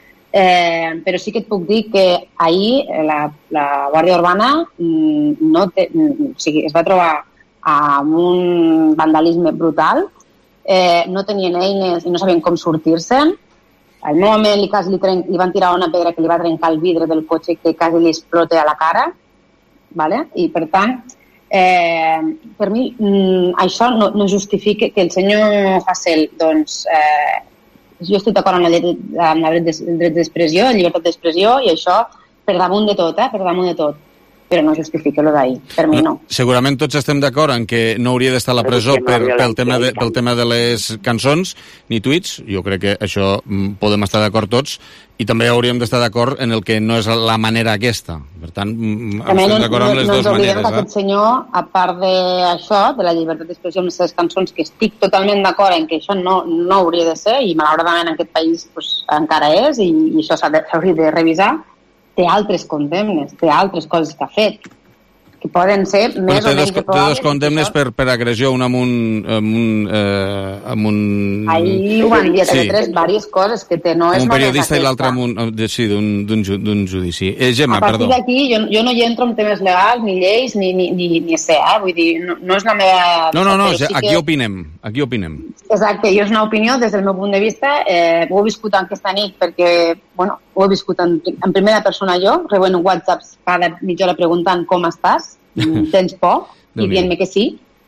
Eh, però sí que et puc dir que ahir la, la Guàrdia Urbana no té, o sigui, es va trobar amb un vandalisme brutal, eh, no tenien eines i no sabien com sortir-se'n. Al meu home li, quasi li, tren, li van tirar una pedra que li va trencar el vidre del cotxe que quasi li explota a la cara, vale? I per tant, eh, per mi mm, això no, no justifica que el senyor Hasél, doncs, eh, jo estic d'acord amb, amb el dret d'expressió, la llibertat d'expressió, i això per damunt de tot, eh, per damunt de tot. Però no justifica el d'ahir, per mi no. Segurament tots estem d'acord en que no hauria d'estar a la presó per, pel, tema de, pel tema de les cançons ni tuits, jo crec que això podem estar d'acord tots, i també hauríem d'estar d'acord en el que no és la manera aquesta. Per tant, estem d'acord amb les dues maneres. No ens oblidem que aquest senyor, a part d'això, de la llibertat d'expressió amb les seves cançons, que estic totalment d'acord en que això no, no hauria de ser, i malauradament en aquest país pues, encara és, i, i això s'hauria de revisar, té altres condemnes, té altres coses que ha fet, que poden ser més o menys probables. Té dos condemnes per, per agressió, una amb un... Amb un, eh, amb un... Ahir ho van dir a T V tres, diverses coses que té, no és un periodista i l'altre amb un... Sí, d'un judici. Eh, Gemma, perdó. A partir d'aquí, jo, jo no hi entro en temes legals, ni lleis, ni, ni, ni, ni sé, eh? Vull dir, no, no és la meva... No, no, no, ja, aquí que... opinem, aquí opinem. Exacte, jo és una opinió des del meu punt de vista, eh, ho he viscut aquesta nit perquè, bueno, ho he viscut en, en primera persona jo, rebent whatsapps cada mitja hora preguntant com estàs, tens por, i dient-me que sí,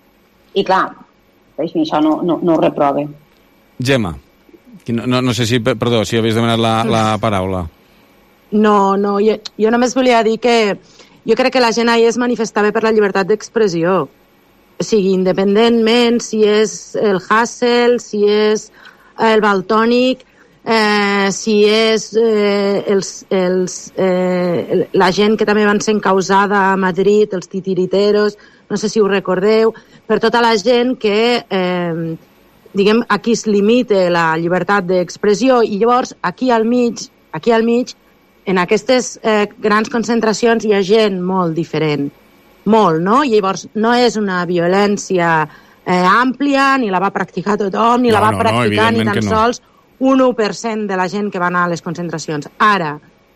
i clar, això no, no, no ho reprove. Gemma, no, no, no sé si, perdó, si havies demanat la, la paraula. No, no, jo, jo només volia dir que jo crec que la gent ahir es manifestava per la llibertat d'expressió. O sigui, independentment si és el Hasél, si és el Valtònyc, eh, si és eh, els, els, eh, la gent que també van ser encausada a Madrid, els titiriteros, no sé si ho recordeu, per tota la gent que, eh, diguem, aquí es limita la llibertat d'expressió, i llavors aquí al mig, aquí al mig, en aquestes eh, grans concentracions hi ha gent molt diferent. Molt, no? I llavors no és una violència eh, àmplia, ni la va practicar tothom, ni no, la va no, practicar no, ni tan sols no. un u per cent de la gent que va anar a les concentracions. Ara,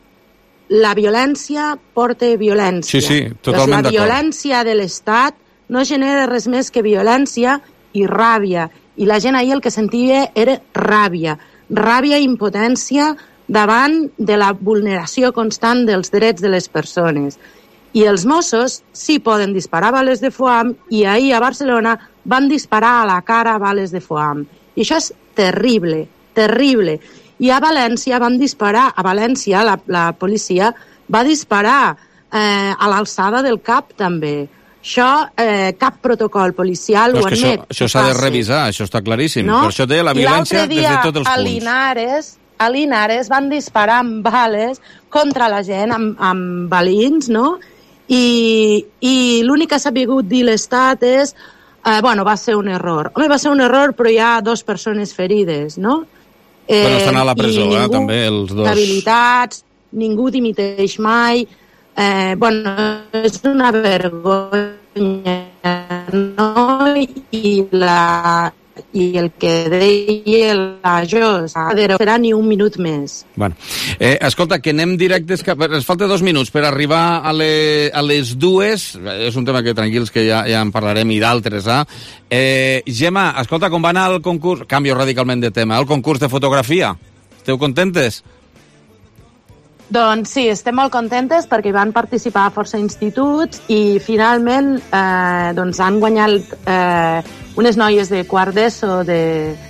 la violència porta violència. Sí, sí, totalment d'acord. La violència de l'Estat no genera res més que violència i ràbia. I la gent ahir el que sentia era ràbia. Ràbia i impotència davant de la vulneració constant dels drets de les persones. I els Mossos sí poden disparar bales de foam, i ahir a Barcelona van disparar a la cara bales de foam. I això és terrible, terrible. I a València van disparar, a València la, la policia va disparar eh, a l'alçada del cap també. Això, eh, cap protocol policial ho admet. Això s'ha de revisar, això està claríssim. No? Per això té la violència des de tots els punts. A Linares, a Linares van disparar amb bales contra la gent, amb, amb balins, no? I, i l'únic que s'ha sabut dir l'Estat és eh, bueno, va ser un error. Home, va ser un error, però hi ha dues persones ferides, no? Eh, bueno, estan a la presó, eh, també, els dos. Habilitats, ningú dimiteix mai. Eh, bueno, és una vergonya, no? I la... i el que deia la Jos, no serà ni un minut més. Bueno. Eh, escolta, que anem directes cap... Ens falta dos minuts per arribar a, le... a les dues. És un tema que tranquils que ja, ja en parlarem, i d'altres, eh? eh? Gemma, escolta, com va anar el concurs... Canvio radicalment de tema. El concurs de fotografia. Esteu contentes? Doncs sí, estem molt contentes perquè van participar força instituts i finalment eh, doncs han guanyat eh, unes noies de quart d'ESO de,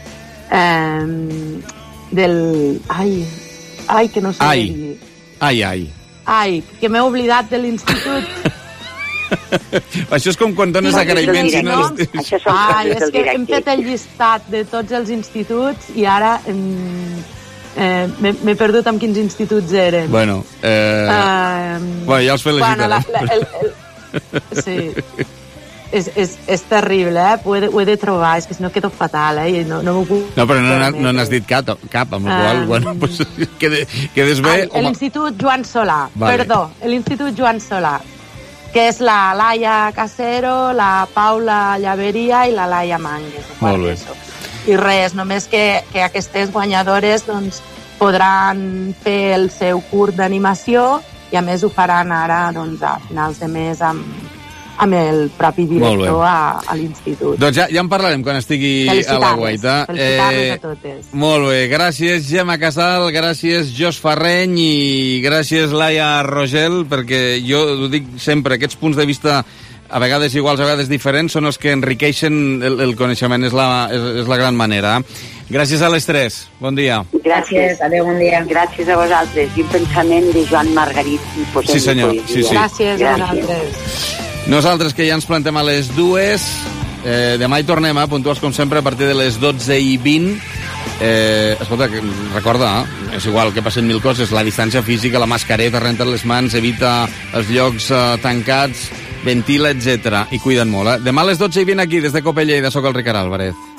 eh, del... Ai, ai, que no sé ai, dir. Ai, ai. Ai, que m'he oblidat de l'institut. Això és com quan dones agraïments. No, això són ah, és que hem fet el llistat de tots els instituts i ara em, eh, m'he perdut amb quins instituts eren. Bueno, eh, uh, bueno ja els felicitaré. Bueno, la, la, el, el, sí. És, és, és terrible, eh? Ho he, de, ho he de trobar, és que si no quedo fatal, eh? No, no m'ho puc... No, però no, no n'has dit cap, cap amb la qual, um, bueno, pues, quedes, quedes bé... Ah, l'Institut Joan Solà, vale. Perdó, l'Institut Joan Solà, que és la Laia Casero, la Paula Llaveria i la Laia Mangues. Molt bé. I res, només que, que aquestes guanyadores doncs, podran fer el seu curs d'animació i a més ho faran ara doncs, a finals de mes amb... amb el propi director a, a l'institut. Doncs ja, ja en parlarem quan estigui a la guaita. Felicitar-les eh, a totes. Molt bé, gràcies Gemma Casal, gràcies Jos Farreny i gràcies Laia Rogel, perquè jo ho dic sempre, aquests punts de vista a vegades iguals, a vegades diferents, són els que enriqueixen el, el coneixement, és la, és, és la gran manera. Gràcies a les tres, bon dia. Gràcies, adéu, bon dia. Gràcies a vosaltres. I un pensament de Joan Margarit. Sí senyor, sí, sí. Gràcies, gràcies a vosaltres. Nosaltres, que ja ens plantem a les dues, eh, demà hi tornem, eh, puntuals com sempre, a partir de les dotze i vint. Eh, escolta, recorda, eh, és igual que passen mil coses, la distància física, la mascareta, renta les mans, evita els llocs eh, tancats, ventila, etcètera. I cuida't molt, eh? Demà a les dotze i vint aquí, des de Copa Lleida, soc el Ricard Álvarez.